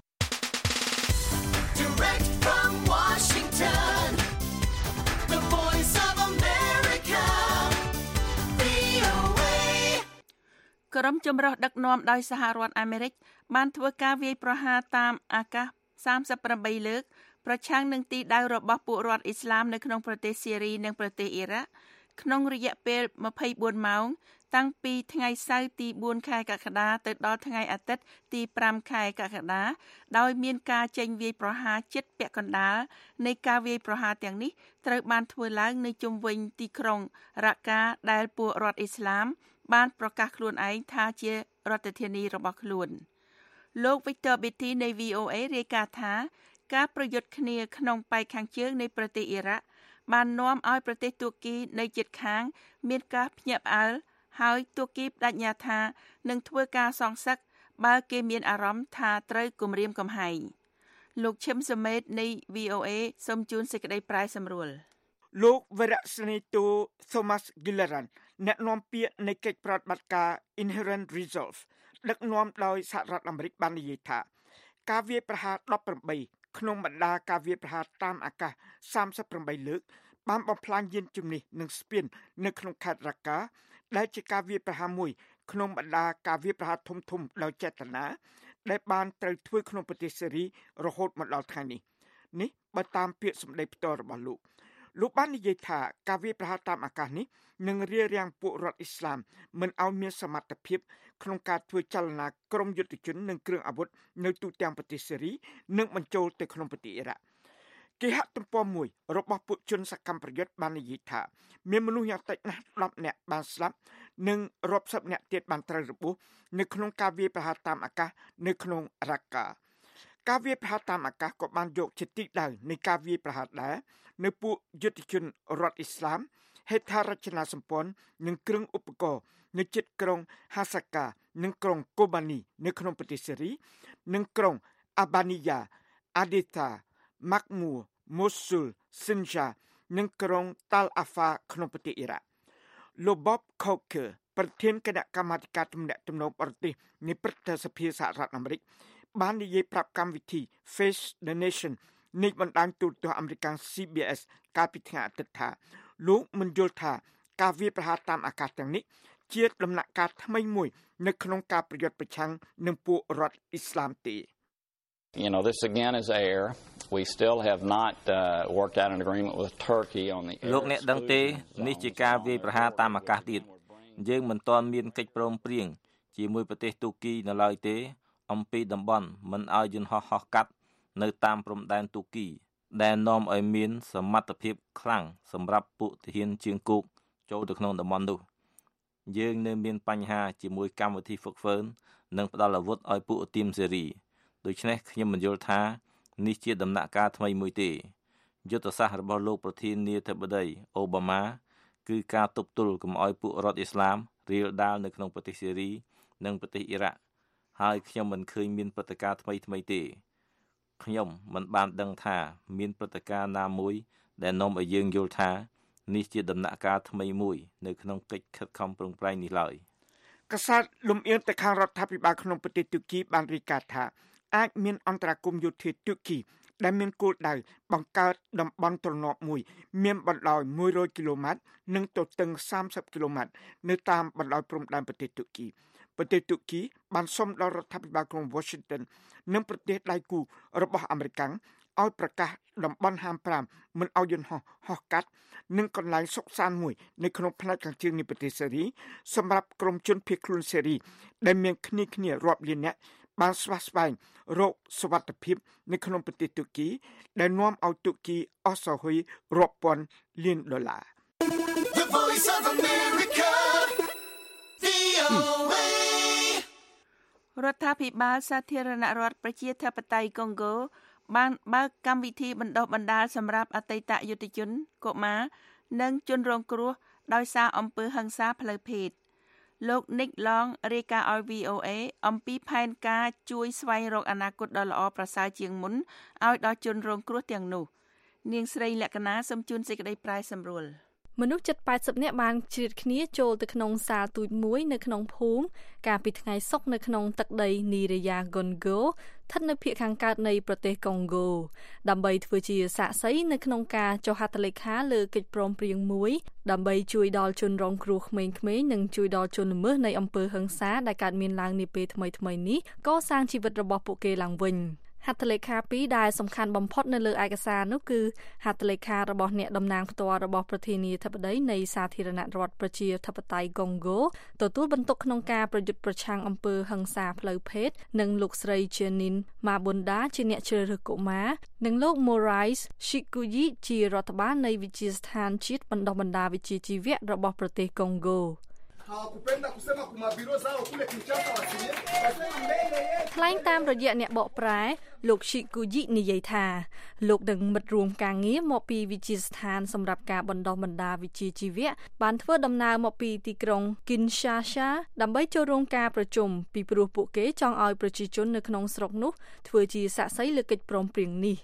Direct from Washington, the voice of America, ក្រុមចម្រុះដឹកនាំដោយសហរដ្ឋអាមេរិកបានធ្វើការវាយប្រហារតាមអាកាស38លើកប្រឆាំងនឹងទីដៅរបស់ពួករដ្ឋអ៊ីស្លាមនៅក្នុងប្រទេសស៊េរីនិងប្រទេសអ៊ីរ៉ាក់ក្នុងរយៈពេល24ម៉ោងតាំងពីថ្ងៃសៅរ៍ទី4ខែកក្កដាទៅដល់ថ្ងៃអាទិត្យទី5ខែកក្កដាដោយមានការចេញវាយប្រហារជិតពាក់កណ្ដាលនៃការវាយប្រហារទាំងនេះត្រូវបានធ្វើឡើងនៅជុំវិញទីក្រុងរ៉ាកាដែលពួករដ្ឋអ៊ីស្លាមបានប្រកាសខ្លួនឯងថាជារដ្ឋធានីរបស់ខ្លួនលោក Victor Beatty នៃ VOA រាយការណ៍ថាការប្រយុទ្ធគ្នាក្នុងប៉ែកខាងជើងនៃប្រទេសអ៊ីរ៉ាក់បាននាំឲ្យប្រទេសទួរគីនៅជិតខាងមានការភ្ញាក់ផ្អើលហើយទួរគីបដិញ្ញាថានឹងធ្វើការសងសឹកបើគេមានអារម្មណ៍ថាត្រូវគំរាមកំហែងលោកឈឹមសមេតនៃ VOA សូមជូនសេចក្តីប្រាយសម្រួលលោកវរៈស្នេតូ Thomas Gilleran អ្នកនាំពាក្យនៃកិច្ចប្រតិបត្តិការ Inherent Resolve ដឹកនាំដោយសហរដ្ឋអាមេរិកបាននិយាយថាការវាយប្រហារ18ក្នុងបណ្ដាការវាយប្រហារតាមអាកាស38លើកបានបំផ្លាញយានជំនិះនិងស្ពាននៅក្នុងខេត្តរ៉ាកាដែលជាការវាយប្រហារមួយក្នុងបណ្ដាការវាយប្រហារធំៗដោយចេតនាដែលបានត្រូវធ្វើក្នុងប្រទេសស៊េរីរហូតមកដល់ថ្ងៃនេះបើតាមពាក្យសម្ដីផ្ទាល់របស់លោកបាននិយាយថាការវាយប្រហារតាមអាកាសនេះនឹងរារាំងពួករដ្ឋអ៊ីស្លាមមិនឲ្យមានសមត្ថភាពក្នុងការធ្វើចលនាក្រុមយុទ្ធជននិងគ្រឿងអាវុធនៅទូទាំងប្រទេសស៊េរីនិងបញ្ចូលទៅក្នុងប្រទេសអ៊ីរ៉ាក់គេហទំព័រមួយរបស់ពួកជនសកម្មប្រយុទ្ធបាននិយាយថាមានមនុស្សយ៉ាងតិចណាស់10នាក់បានស្លាប់និងរាប់សិបនាក់ទៀតបានត្រូវរបួសនៅក្នុងការវាយប្រហារតាមអាកាសនៅក្នុងរ៉ាកាការវាយប្រហារតាមអាកាសក៏បានយកជាទីដៅនៃការវាយប្រហារដែរនៅពួកយុទ្ធជនរដ្ឋអ៊ីស្លាមហេដ្ឋារចនាសម្ព័ន្ធនិងគ្រឿងឧបករណ៍នៅជិតក្រុងហាសាកានិងក្រុងកូបានីនៅក្នុងប្រទេសស៊េរីនិងក្រុងអាបានីយ៉ាអាដេតាម៉ាក់មូម៉ូស៊ូលស៊ីនយ៉ានិងក្រុងតាល់អាហ្វាក្នុងប្រទេសអ៊ីរ៉ាក់លោក Bob Corker ប្រធានគណៈកម្មាធិការទំនាក់ទំនងបរទេសនៃព្រឹទ្ធសភាសហរដ្ឋអាមេរិកបាននិយាយប្រាប់កម្មវិធី Face the Nation នៃបណ្ដាញទូរទស្សន៍អាមេរិក CBS កាលពីថ្ងៃអាទិត្យថាលោកមិនយល់ថាការវាយប្រហារតាមអាកាសទាំងនេះជាដំណាក់កាលថ្មីមួយនៅក្នុងការប្រយុទ្ធប្រឆាំងនឹងពួករដ្ឋអ៊ីស្លាមទេ this again is air. We still have not worked out an agreement with Turkey on the air. លោកអ្នកដឹងទេនេះជាការវាយប្រហារតាមអាកាសទៀតយើងមិនទាន់មានកិច្ចព្រមព្រៀងជាមួយប្រទេសទូគីនៅឡើយទេអំពីតំបន់មិនឲ្យយន្តហោះហោះកាត់នៅតាមព្រំដែនទូគីដែលនាំឲ្យមានសមត្ថភាពខ្លាំងសម្រាប់ពួកទាហានជើងគោកចូលទៅក្នុងតំបន់នោះយើងនៅមានបញ្ហាជាមួយកម្មវិធីហ្វឹកហ្វឺននិងផ្ដល់អាវុធឲ្យពួកទីមស៊េរីដូច្នេះខ្ញុំមិនយល់ថានេះជាដំណាក់កាលថ្មីមួយទេយុទ្ធសាស្ត្ររបស់លោកប្រធានាធិបតីអូបាម៉ាគឺការទប់ទល់កុំឲ្យពួករដ្ឋអ៊ីស្លាមរាលដាលនៅក្នុងប្រទេសស៊េរីនិងប្រទេសអ៊ីរ៉ាក់ហើយខ្ញុំមិនឃើញមានព្រឹត្តិការណ៍ថ្មីទេខ្ញុំមិនបានដឹងថាមានព្រឹត្តិការណ៍ណាមួយដែលនាំឲ្យយើងយល់ថានេះជាដំណាក់កាលថ្មីមួយនៅក្នុងកិច្ចខិតខំប្រឹងប្រែងនេះឡើយកាសែតលំអៀងទៅខាងរដ្ឋាភិបាលក្នុងប្រទេសទូគីបានរាយការណ៍ថាអាចមានអន្តរាគមន៍យោធាទូគីដែលមានគោលដៅបង្កើតតំបន់ទ្រនាប់មួយមានបណ្ដោយ100គីឡូម៉ែត្រនិងទទឹង30គីឡូម៉ែត្រនៅតាមបណ្ដោយព្រំដែនប្រទេសទូគីបានសុំដល់រដ្ឋាភិបាលក្រុង Washington និងប្រទេសដៃគូរបស់អាមេរិកឲ្យប្រកាសតំបន់ហាម5មិនឲ្យយន្តហោះកាត់និងកន្លែងសុកសានមួយនៅក្នុងផ្នែកខាងជើងនៃប្រទេសស៊េរីសម្រាប់ក្រុមជនភៀសខ្លួនស៊េរីដែលមានគ្នារាប់លាននាក់បានស្វះស្វែងរកសុវត្ថិភាពនៅក្នុងប្រទេសទូគីដែលនាំឲ្យទូគីអស់សហុយរាប់ពាន់លានដុល្លារ The Voice of America VOA រដ្ឋាភិបាលសាធារណរដ្ឋប្រជាធិបតេយ្យកុងហ្គោបានបើកកម្មវិធីបណ្ដុះបណ្ដាលសម្រាប់អតីតយុទ្ធជនកុមារនិងជនរងគ្រោះដោយសារអំពើហិង្សាផ្លូវភេទលោក Nick Long រាយការណ៍ឲ្យ VOA អំពីផែនការជួយស្វែងរកអនាគតដ៏ល្អប្រសើរជាងមុនឲ្យដល់ជនរងគ្រោះទាំងនោះនាងស្រីលក្ខណាសូមជូនសេចក្តីប្រាយសម្រួលមនុស្សជិត80នាក់បានជ្រៀតគ្នាចូលទៅក្នុងសាលទូចមួយនៅក្នុងភូមិកាលពីថ្ងៃសុក្រនៅក្នុងទឹកដីនីរ៉ាយ៉ាហ្គុនហ្គោស្ថិតនៅភាគខាងកើតនៃប្រទេសកុងហ្គោដើម្បីធ្វើជាសាក្សីនៅក្នុងការចុះហត្ថលេខាលើកិច្ចព្រមព្រៀងមួយដើម្បីជួយដល់ជនរងគ្រោះក្មេងៗនិងជួយដល់ជនល្មើសនៃអំពើហិង្សាដែលកើតមានឡើងនាពេលថ្មីៗនេះកសាងជីវិតរបស់ពួកគេឡើងវិញហត្ថលេខា2ដែលសំខាន់បំផុតនៅលើឯកសារនោះគឺហត្ថលេខារបស់អ្នកតំណាងផ្ទាល់របស់ប្រធានាធិបតីនៃសាធារណរដ្ឋប្រជាធិបតេយ្យកុងហ្គោទទួលបន្ទុកក្នុងការប្រយុទ្ធប្រឆាំងអំពើហិង្សាផ្លូវភេទនិងលោកស្រី Jeanine Mabunda ជាអ្នកជ្រើសរើសកុមារនិងលោក Morais Shikuyi ជារដ្ឋបាលនៃវិទ្យាស្ថានជាតិបណ្ដុះបណ្ដាលវិជ្ជាជីវៈរបស់ប្រទេសកុងហ្គោថ្លែងតាមរយៈអ្នកបកប្រែលោក Shikuyi និយាយថាលោកនឹងមិត្តរួមការងារមកពីវិទ្យាស្ថានសម្រាប់ការបណ្ដុះបណ្ដាលវិជ្ជាជីវៈបានធ្វើដំណើរមកពីទីក្រុង Kinshasa ដើម្បីចូលរួមការប្រជុំពីព្រោះពួកគេចង់ឲ្យប្រជាជននៅក្នុងស្រុកនោះធ្វើជាសាក្សីលើកិច្ចព្រមព្រៀងនេះ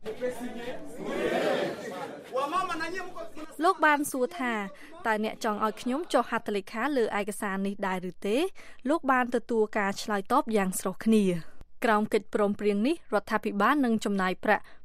លោកបានសួរថាតើអ្នកចង់ឲ្យខ្ញុំចុះហត្ថលេខាលើឯកសារនេះដែរឬទេលោកបានទទួលការឆ្លើយតបយ៉ាងស្រស់គ្នាក្រោមកិច្ចព្រមព្រៀងនេះរដ្ឋាភិបាលនឹងចំណាយប្រាក់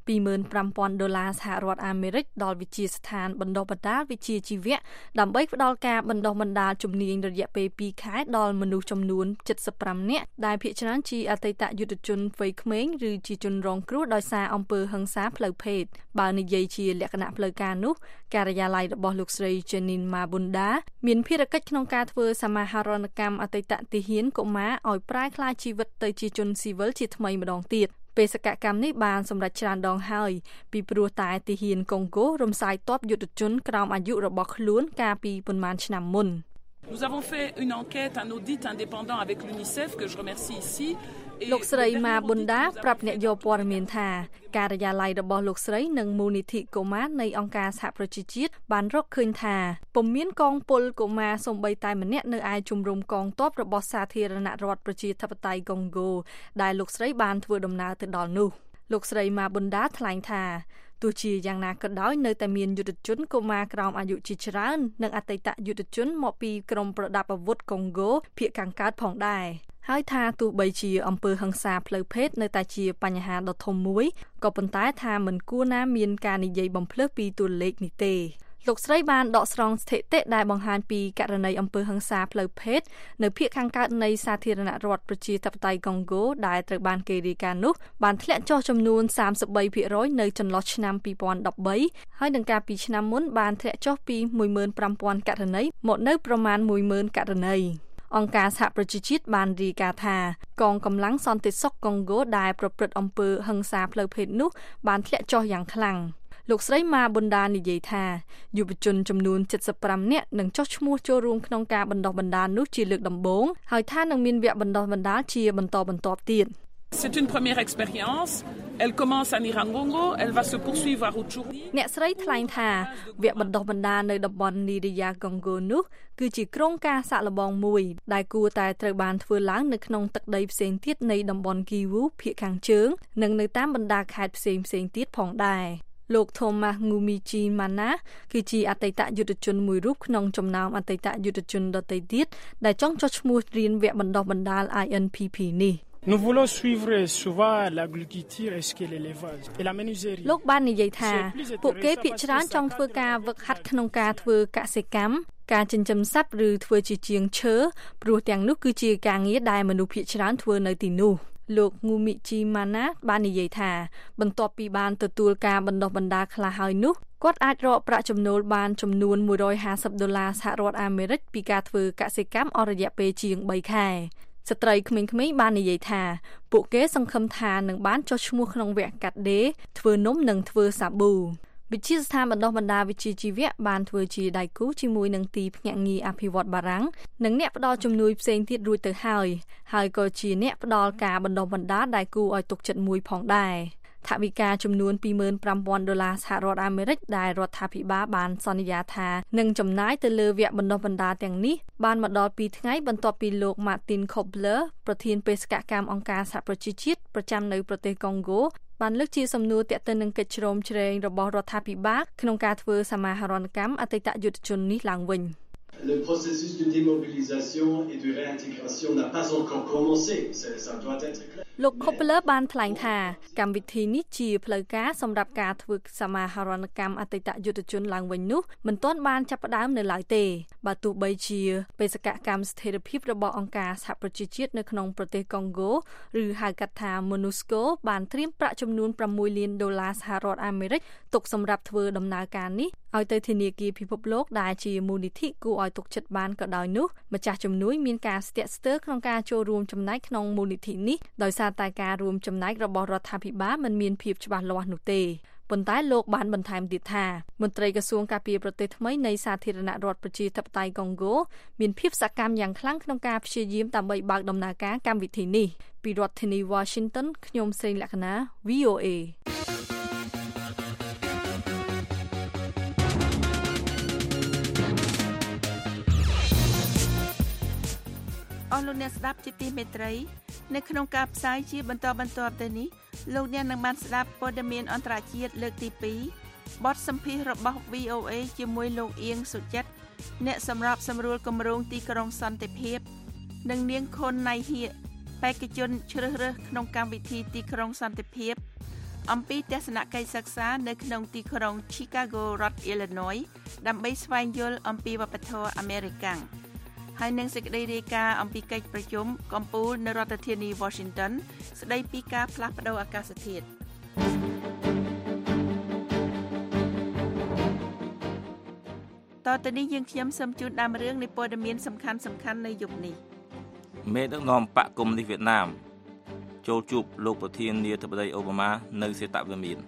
$25,000 សហរដ្ឋអាមេរិកដល់វិទ្យាស្ថានបណ្ដុះបណ្ដាលវិជ្ជាជីវៈដើម្បីផ្ដល់ការបណ្ដុះបណ្ដាលជំនាញរយៈពេល2ខែដល់មនុស្សចំនួន75នាក់ដែលភាគច្រើនជាអតីតយុទ្ធជនវ័យក្មេងឬជាជនរងគ្រោះដោយសារអំពើហិង្សាផ្លូវភេទបើនិយាយជាលក្ខណៈផ្លូវការនោះការិយាល័យរបស់លោកស្រី Jeanine Mabunda មានភារកិច្ចក្នុងការធ្វើសមាហរណកម្មអតីតទាហានកុមារឲ្យប្រែក្លាយជីវិតទៅជាជនស៊ីវិលជាថ្មីម្ដងទៀតបេសកកម្មនេះបានសម្រេចច្រើនដងហើយពីព្រោះតែទាហានកុងហ្គោរំសាយទ័ពយុទ្ធជនក្រោមអាយុរបស់ខ្លួនកាលពីប៉ុន្មានឆ្នាំមុន Nous avons fait une enquête, un audit indépendant avec l'UNICEF que je remercie ici. លោកស្រី Mabunda ប្រាប់អ្នកយកព័ត៌មានថាការិយាល័យរបស់លោកស្រីនិងមូលនិធិកុមារនៃអង្គការសហប្រជាជាតិបានរកឃើញថាពុំមានកងពលកុមារសូម្បីតែម្នាក់នៅឯជំរំកងទ័ពរបស់សាធារណរដ្ឋប្រជាធិបតេយ្យកុងហ្គោដែលលោកស្រីបានធ្វើដំណើរទៅដល់នោះលោកស្រី Mabunda ថ្លែងថាទោះជាយ៉ាងណាក៏ដោយនៅតែមានយុទ្ធជនកុមារក្រោមអាយុជាច្រើននិងអតីតយុទ្ធជនមកពីក្រុមប្រដាប់អាវុធកុងហ្គោភាគខាងកើតផងដែរហើយថាទោះបីជាអំពើហិង្សាផ្លូវភេទនៅតែជាបញ្ហាដ៏ធំមួយក៏ប៉ុន្តែថាមិនគួរណាមានការនិយាយបំភ្លើសពីតួលេខនេះទេលោកស្រីបានដកស្រង់ស្ថិតិដែលបង្ហាញពីករណីអំពើហិង្សាផ្លូវភេទនៅភាគខាងកើតនៃសាធារណរដ្ឋប្រជាធិបតេយ្យកុងហ្គោដែលត្រូវបានគេរាយការណ៍នោះបានធ្លាក់ចុះចំនួន 33% នៅចន្លោះឆ្នាំ2013ហើយនឹងកាលពីឆ្នាំមុនបានធ្លាក់ចុះពី 15,000 ករណីមកនៅប្រមាណ 10,000 ករណីអង្គការសហប្រជាជាតិបានរាយការណ៍ថាកងកម្លាំងសន្តិសុខកុងហ្គោដែលប្រព្រឹត្តអំពើហិង្សាផ្លូវភេទនោះបានធ្លាក់ចុះយ៉ាងខ្លាំងលោកស្រី Mabunda និយាយថាយុវជនចំនួន75នាក់នឹងចុះឈ្មោះចូលរួមក្នុងការបណ្ដុះបណ្ដាលនោះជាលើកដំបូងហើយថានឹងមានវគ្គបណ្ដុះបណ្ដាលជាបន្តបន្ទាប់ទៀត C'est une première expérience. Elle commence à Nirangongo, elle va se poursuivre à Rutshuri. អ្នកស្រីថ្លែងថាវគ្គបណ្ដុះបណ្ដាលនៅតំបន់នីរ៉ាយ៉ាហ្គុនហ្គោនោះគឺជាក្រុមការសាកល្បងមួយដែលគួរតែត្រូវបានធ្វើឡើងនៅក្នុងទឹកដីផ្សេងទៀតនៃតំបន់គីវូភាគខាងជើងនិងនៅតាមបណ្ដាខេត្តផ្សេងៗទៀតផងដែរលោក Thomas Ngumichi Mana គឺជាអតីតយុទ្ធជនមួយរូបក្នុងចំណោមអតីតយុទ្ធជនដទៃទៀតដែលចង់ចុះឈ្មោះរៀនវគ្គបណ្ដុះបណ្ដាល INPP នេះ Nous voulons suivre souvent l'agriculture et ce qu'est l'élevage et la menuiserie. លោកបាននិយាយថាពួកគេភាគច្រើនចង់ធ្វើការវឹកហាត់ក្នុងការធ្វើកសិកម្មការចិញ្ចឹមសត្វឬធ្វើជាជាងឈើព្រោះទាំងនោះគឺជាការងារដែលមនុស្សភាគច្រើនធ្វើនៅទីនោះលោក Ngumichi Mana បាននិយាយថាបន្ទាប់ពីបានទទួលការបណ្ដុះបណ្ដាលខ្លះហើយនោះគាត់អាចរកប្រាក់ចំណូលបានចំនួន$150សហរដ្ឋអាមេរិកពីការធ្វើកសិកម្មអស់រយៈពេលជាង3ខែស្ត្រីក្មេងៗបាននិយាយថាពួកគេសង្ឃឹមថានឹងបានចុះឈ្មោះក្នុងវគ្គកាត់ដេរធ្វើនំនិងធ្វើសាប៊ូវិទ្យាស្ថានបណ្ដុះបណ្ដាលវិជ្ជាជីវៈបានធ្វើជាដៃគូជាមួយនឹងទីភ្នាក់ងារអភិវឌ្ឍបារាំងនិងអ្នកផ្ដល់ជំនួយផ្សេងទៀតរួចទៅហើយក៏ជាអ្នកផ្ដល់ការបណ្ដុះបណ្ដាលដែលគួរឲ្យទុកចិត្តមួយផងដែរថវិកាចំនួន$25,000សហរដ្ឋអាមេរិកដែលរដ្ឋាភិបាលបានសន្យាថានឹងចំណាយទៅលើវគ្គបណ្ដុះបណ្ដាលទាំងនេះបានមកដល់2ថ្ងៃបន្ទាប់ពីលោក Martin Kobler ប្រធានបេសកកម្មអង្គការសហប្រជាជាតិប្រចាំនៅប្រទេសកុងហ្គោបានលើកជាសំណួរទាក់ទងនឹងកិច្ចជ្រោមជ្រែងរបស់រដ្ឋាភិបាលក្នុងការធ្វើសមាហរណកម្មអតីតយុទ្ធជននេះឡើងវិញ Le processus de démobilisation et de réintégration n'a pas encore commencé. Ça doit être clair. លោក Kopler បានថ្លែងថាកម្មវិធីនេះជាផ្លូវការសម្រាប់ការធ្វើសមាហរណកម្មអតីតយុទ្ធជនឡើងវិញនោះមិនទាន់បានចាប់ផ្ដើមនៅឡើយទេបើទោះបីជាបេសកកម្មស្ថិរភាពរបស់អង្គការសហប្រជាជាតិនៅក្នុងប្រទេសកុងហ្គោឬហៅកាត់ថា MONUSCO បានត្រៀមប្រាក់ចំនួន$6 លានសហរដ្ឋអាមេរិកទុកសម្រាប់ធ្វើដំណើរការនេះឲ្យទៅធនាគារពិភពលោកដែលជាមូលនិធិគួរឲ្យទុកចិត្តបានក៏ដោយនោះម្ចាស់ជំនួយមានការស្ទាក់ស្ទើរក្នុងការចូលរួមចំណែកក្នុងមូលនិធិនេះដោយសារតែការរួមចំណែករបស់រដ្ឋាភិបាលមិនមានភាពច្បាស់លាស់នោះទេប៉ុន្តែលោកបានបន្ថែមទៀតថាមន្ត្រីក្រសួងការពារប្រទេសថ្មីនៃសាធារណរដ្ឋប្រជាធិបតេយ្យកុងហ្គោមានភាពសកម្មយ៉ាងខ្លាំងក្នុងការព្យាយាមដើម្បីបើកដំណើរការកម្មវិធីនេះពីរដ្ឋធានី Washington ខ្ញុំសេងលក្ខណា VOA អស់លោកអ្នកស្ដាប់ជាទីមេត្រីនៅក្នុងការផ្សាយជាបន្តបន្ទាប់ទៅនេះលោកអ្នកនឹងបានស្ដាប់ព័ត៌មានអន្តរជាតិលើកទី2បទសម្ភាសន៍របស់ VOA ជាមួយលោកអៀងសុចិត្តអ្នកសម្របសម្រួលគម្រោងទីក្រុងសន្តិភាពនិងនាងខុនណៃហៀបេក្ខជនជ្រើសរើសក្នុងកម្មវិធីទីក្រុងសន្តិភាពអំពីទស្សនកិច្ចសិក្សានៅក្នុងទីក្រុង Chicago រដ្ឋ Illinois ដើម្បីស្វែងយល់អំពីវប្បធម៌អាមេរិកាំងហើយនឹងសេចក្តីរាយការណ៍អំពីកិច្ចប្រជុំកំពូលនៅរដ្ឋធានី Washington ស្តីពីការផ្លាស់ប្តូរអាកាសធាតុតទៅនេះយើងខ្ញុំសូមជូនដើមរឿងនៃព័ត៌មានសំខាន់ៗនៅយប់នេះមេដឹកនាំបកកុម្មុយនីសវៀតណាមចូលជួបលោកប្រធានាធិបតីអូបាម៉ានៅសេតវិមាន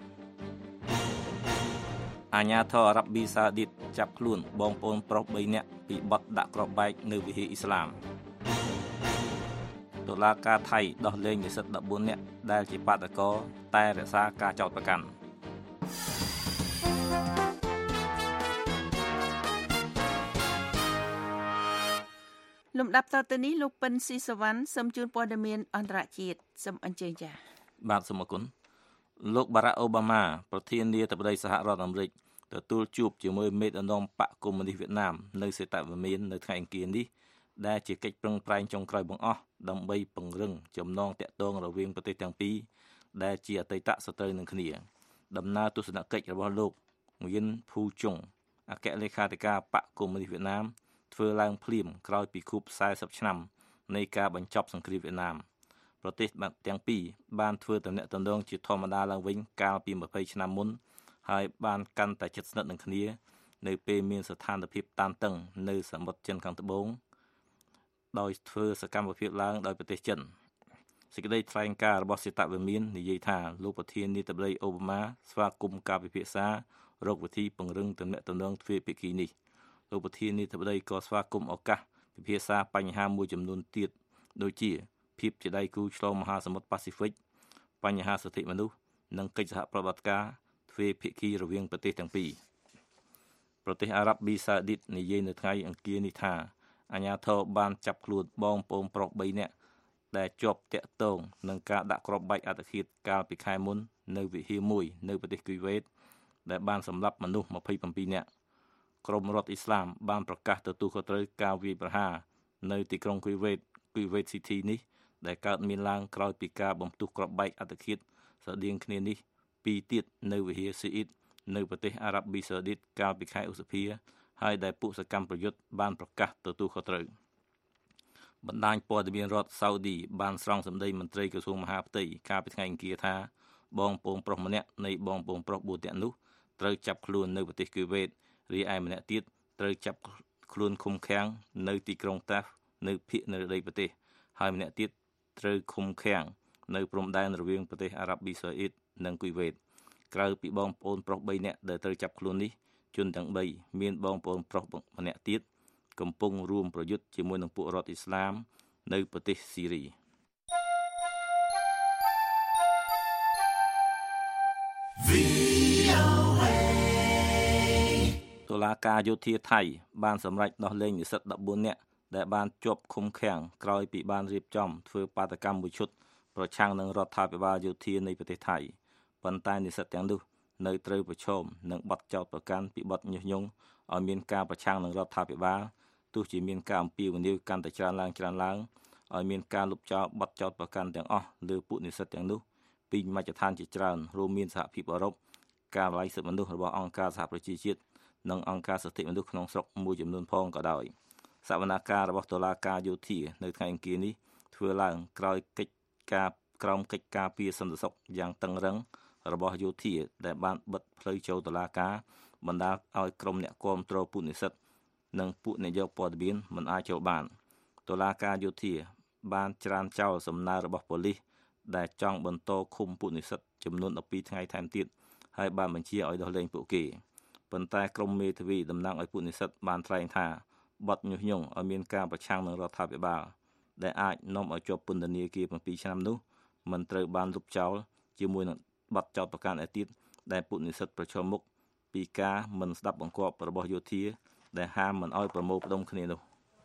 អាញាធរអារ៉ាប៊ីសាអូឌីតចាប់ខ្លួនបងប្អូនប្រុស3នាក់ពីបទដាក់គ្រាប់បែកនៅវិហារអ៊ីស្លាមតុលាការថៃដោះលែងនិស្សិត14នាក់ដែលជាបាតកោតែរក្សាការចោទប្រកាន់លំដាប់តទៅនេះលោកប៉ិនស៊ីសវណ្ណសូមជូនព័ត៌មានអន្តរជាតិសូមអញ្ជើញចា៎បាទសូមអរគុណលោកបារ៉ាក់អូបាម៉ាប្រធានាធិបតីសហរដ្ឋអាមេរិកទទួលជួបជាមួយមេដឹកនាំបកកុម្មុយនីសវៀតណាមនៅសេតវិមាននៅថ្ងៃអង្គារនេះដែលជាកិច្ចប្រឹងប្រែងចុងក្រោយបង្អស់ដើម្បីពង្រឹងចំណងទាក់ទងរវាងប្រទេសទាំងពីរដែលជាអតីតសត្រូវនឹងគ្នាដំណើរទស្សនកិច្ចរបស់លោកងៀនភូជុងអគ្គលេខាធិការបកកុម្មុយនីសវៀតណាមធ្វើឡើងភ្លាមក្រោយពីខួប40ឆ្នាំនៃការបញ្ចប់សង្គ្រាមវៀតណាមប្រទេសទាំងពីរបានធ្វើទំនាក់ទំនងជាធម្មតាឡើងវិញកាលពី20ឆ្នាំមុនហើយបានកាន់តែជិតស្និទ្ធនឹងគ្នានៅពេលមានស្ថានភាពតានតឹងនៅសមុទ្រចិនខាងត្បូងដោយធ្វើសកម្មភាពឡើងដោយប្រទេសចិនសេចក្តីថ្លែងការណ៍របស់សេតវិមាននិយាយថាលោកប្រធានាធិបតីអូបាម៉ាស្វាគមន៍ការពិភាក្សារកវិធីពង្រឹងទំនាក់ទំនងទ្វេភាគីនេះលោកប្រធានាធិបតីក៏ស្វាគមន៍ឱកាសពិភាក្សាបញ្ហាមួយចំនួនទៀតដូចជាភាពជាដៃគូឆ្លងមហាសមុទ្រប៉ាស៊ីហ្វិកបញ្ហាសិទ្ធិមនុស្សនិងកិច្ចសហប្រតិបត្តិការទ្វេភាគីរវាងប្រទេសទាំងពីរប្រទេសអារ៉ាប៊ីសាអូឌីតនិយាយនៅថ្ងៃអង្គារនេះថាអាញាធរបានចាប់ខ្លួនបងប្អូនប្រុស3នាក់ដែលជាប់តាក់ទងនឹងការដាក់គ្រាប់បែកអត្តឃាតកាលពីខែមុននៅវិហារមួយនៅប្រទេសគូវេតដែលបានសម្លាប់មនុស្ស27នាក់ក្រមរដ្ឋអ៊ីស្លាមបានប្រកាសទទួលខុសត្រូវការវាយប្រហារនៅទីក្រុងគូវេតស៊ីទីនេះដែលកើតមានឡើងក្រោយពីការបំផ្ទុះគ្រាប់បែកអត្តឃាតស្រដៀងគ្នានេះ2ទៀតនៅវិហារស៊ីអ៊ីតនៅប្រទេសអារ៉ាប៊ីសាអូឌីតកាលពីខែឧសភាហើយដែលពួកសកម្មប្រយុទ្ធបានប្រកាសទទួលខុសត្រូវបណ្ដាញព័ត៌មានរដ្ឋសាអូឌីបានស្រង់សម្ដីមន្ត្រីក្រសួងមហាផ្ទៃកាលពីថ្ងៃអង្គារថាបងប្អូនប្រុសម្នាក់នៃបងប្អូនប្រុស4នាក់នោះត្រូវចាប់ខ្លួននៅប្រទេសគូវេតរីឯម្នាក់ទៀតត្រូវចាប់ខ្លួនឃុំឃាំងនៅទីក្រុងតាហ្វនៅភាគនិរតីប្រទេសហើយម្នាក់ទៀតត្រូវឃុំឃាំងនៅព្រំដែនរវាងប្រទេសអារ៉ាប៊ីសាអូឌីតនិងគូវេតក្រៅពីបងប្អូនប្រុស3នាក់ដែលត្រូវចាប់ខ្លួននេះជនទាំង3មានបងប្អូនប្រុសម្នាក់ទៀតកំពុងរួមប្រយុទ្ធជាមួយនឹងពួករដ្ឋអ៊ីស្លាមនៅប្រទេសស៊ីរីតុលាការយោធាថៃបានសម្រេចដោះលែងនិស្សិត14នាក់ដែលបានជាប់ឃុំឃាំងក្រោយពីបានរៀបចំធ្វើបាតកម្មមួយឈុតប្រឆាំងនឹងរដ្ឋាភិបាលយោធានៃប្រទេសថៃប៉ុន្តែនិស្សិតទាំងនោះនៅត្រូវប្រឈមនឹងបទចោទប្រកាន់ពីបទញុះញង់ឲ្យមានការប្រឆាំងនឹងរដ្ឋាភិបាលទោះជាមានការអំពាវនាវកាន់តែច្រើនឡើងឲ្យមានការលុបចោលបទចោទប្រកាន់ទាំងអស់លើពួកនិស្សិតទាំងនោះពីមជ្ឈដ្ឋានជាច្រើនរួមមានសហភាពអឺរ៉ុបការិយាល័យសិទ្ធិមនុស្សរបស់អង្គការសហប្រជាជាតិនិងអង្គការសិទ្ធិមនុស្សក្នុងស្រុកមួយចំនួនផងក៏ដោយសវនកម្មរបស់តុលាការយោធានៅថ្ងៃអង្គារនេះធ្វើឡើងក្រោយក្រោមកិច្ចការពារសន្តិសុខយ៉ាងតឹងរ៉ឹងរបស់យោធាដែលបានបិទផ្លូវចូលតុលាការបណ្ដាលឲ្យក្រុមអ្នកគាំទ្រពួកនិស្សិតនិងពួកអ្នកយកព័ត៌មានមិនអាចចូលបានតុលាការយោធាបានច្រានចោលសំណើរបស់ប៉ូលីសដែលចង់បន្តឃុំពួកនិស្សិតចំនួន12ថ្ងៃថែមទៀតហើយបានបញ្ជាឲ្យដោះលែងពួកគេប៉ុន្តែក្រុមមេធាវីតំណាងឲ្យពួកនិស្សិតបានថ្លែងថាបទញុះញង់ឲ្យមានការប្រឆាំងនឹងរដ្ឋាភិបាលដែលអាចនាំឲ្យជាប់ពន្ធនាគារ7ឆ្នាំនោះមិនត្រូវបានលុបចោលជាមួយនឹងបទចោទប្រកាន់ឯទៀតដែលពួកនិស្សិតប្រឈមមុខពីការមិនស្ដាប់បង្គាប់របស់យោធាដែលហាមមិនឲ្យប្រមូលផ្ដុំគ្នានោះ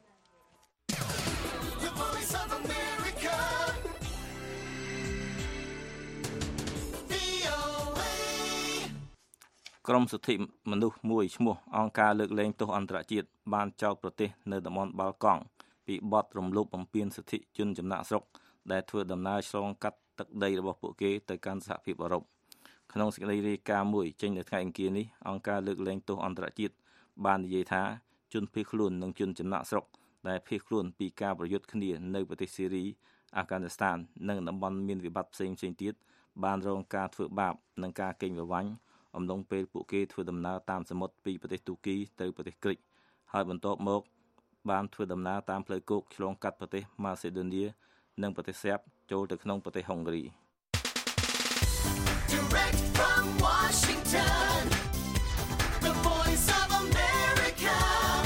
ក្រុមសិទ្ធិមនុស្សមួយឈ្មោះអង្គការលើកលែងទោសអន្តរជាតិបានចោទប្រទេសនៅតំបន់បាល់កង់ពីបទរំលោភបំពានសិទ្ធិជនចំណាក់ស្រុកដែលធ្វើដំណើរឆ្លងកាត់ទឹកដីរបស់ពួកគេទៅកាន់សហភាពអឺរ៉ុបក្នុងសេចក្តីរាយការណ៍មួយចេញនៅថ្ងៃអង្គារនេះអង្គការលើកលែងទោសអន្តរជាតិបាននិយាយថាជនភៀសខ្លួននិងជនចំណាក់ស្រុកដែលភៀសខ្លួនពីការប្រយុទ្ធគ្នានៅប្រទេសស៊ីរីអាហ្វហ្គានីស្ថាននិងតំបន់មានវិបត្តិផ្សេងៗទៀតបានរងការធ្វើបាបនិងការកេងប្រវ័ញ្ចអំឡុងពេលពួកគេធ្វើដំណើរតាមសមុទ្រពីប្រទេសទូគីទៅប្រទេសក្រិកហើយបន្ទាប់មកបានធ្វើដំណើរតាមផ្លូវគោកឆ្លងកាត់ប្រទេសម៉ាសេដូនីនិងប្រទេសសេបចូលទៅក្នុងប្រទេសហុងហ្គ្រី Direct from Washington, the voice of America,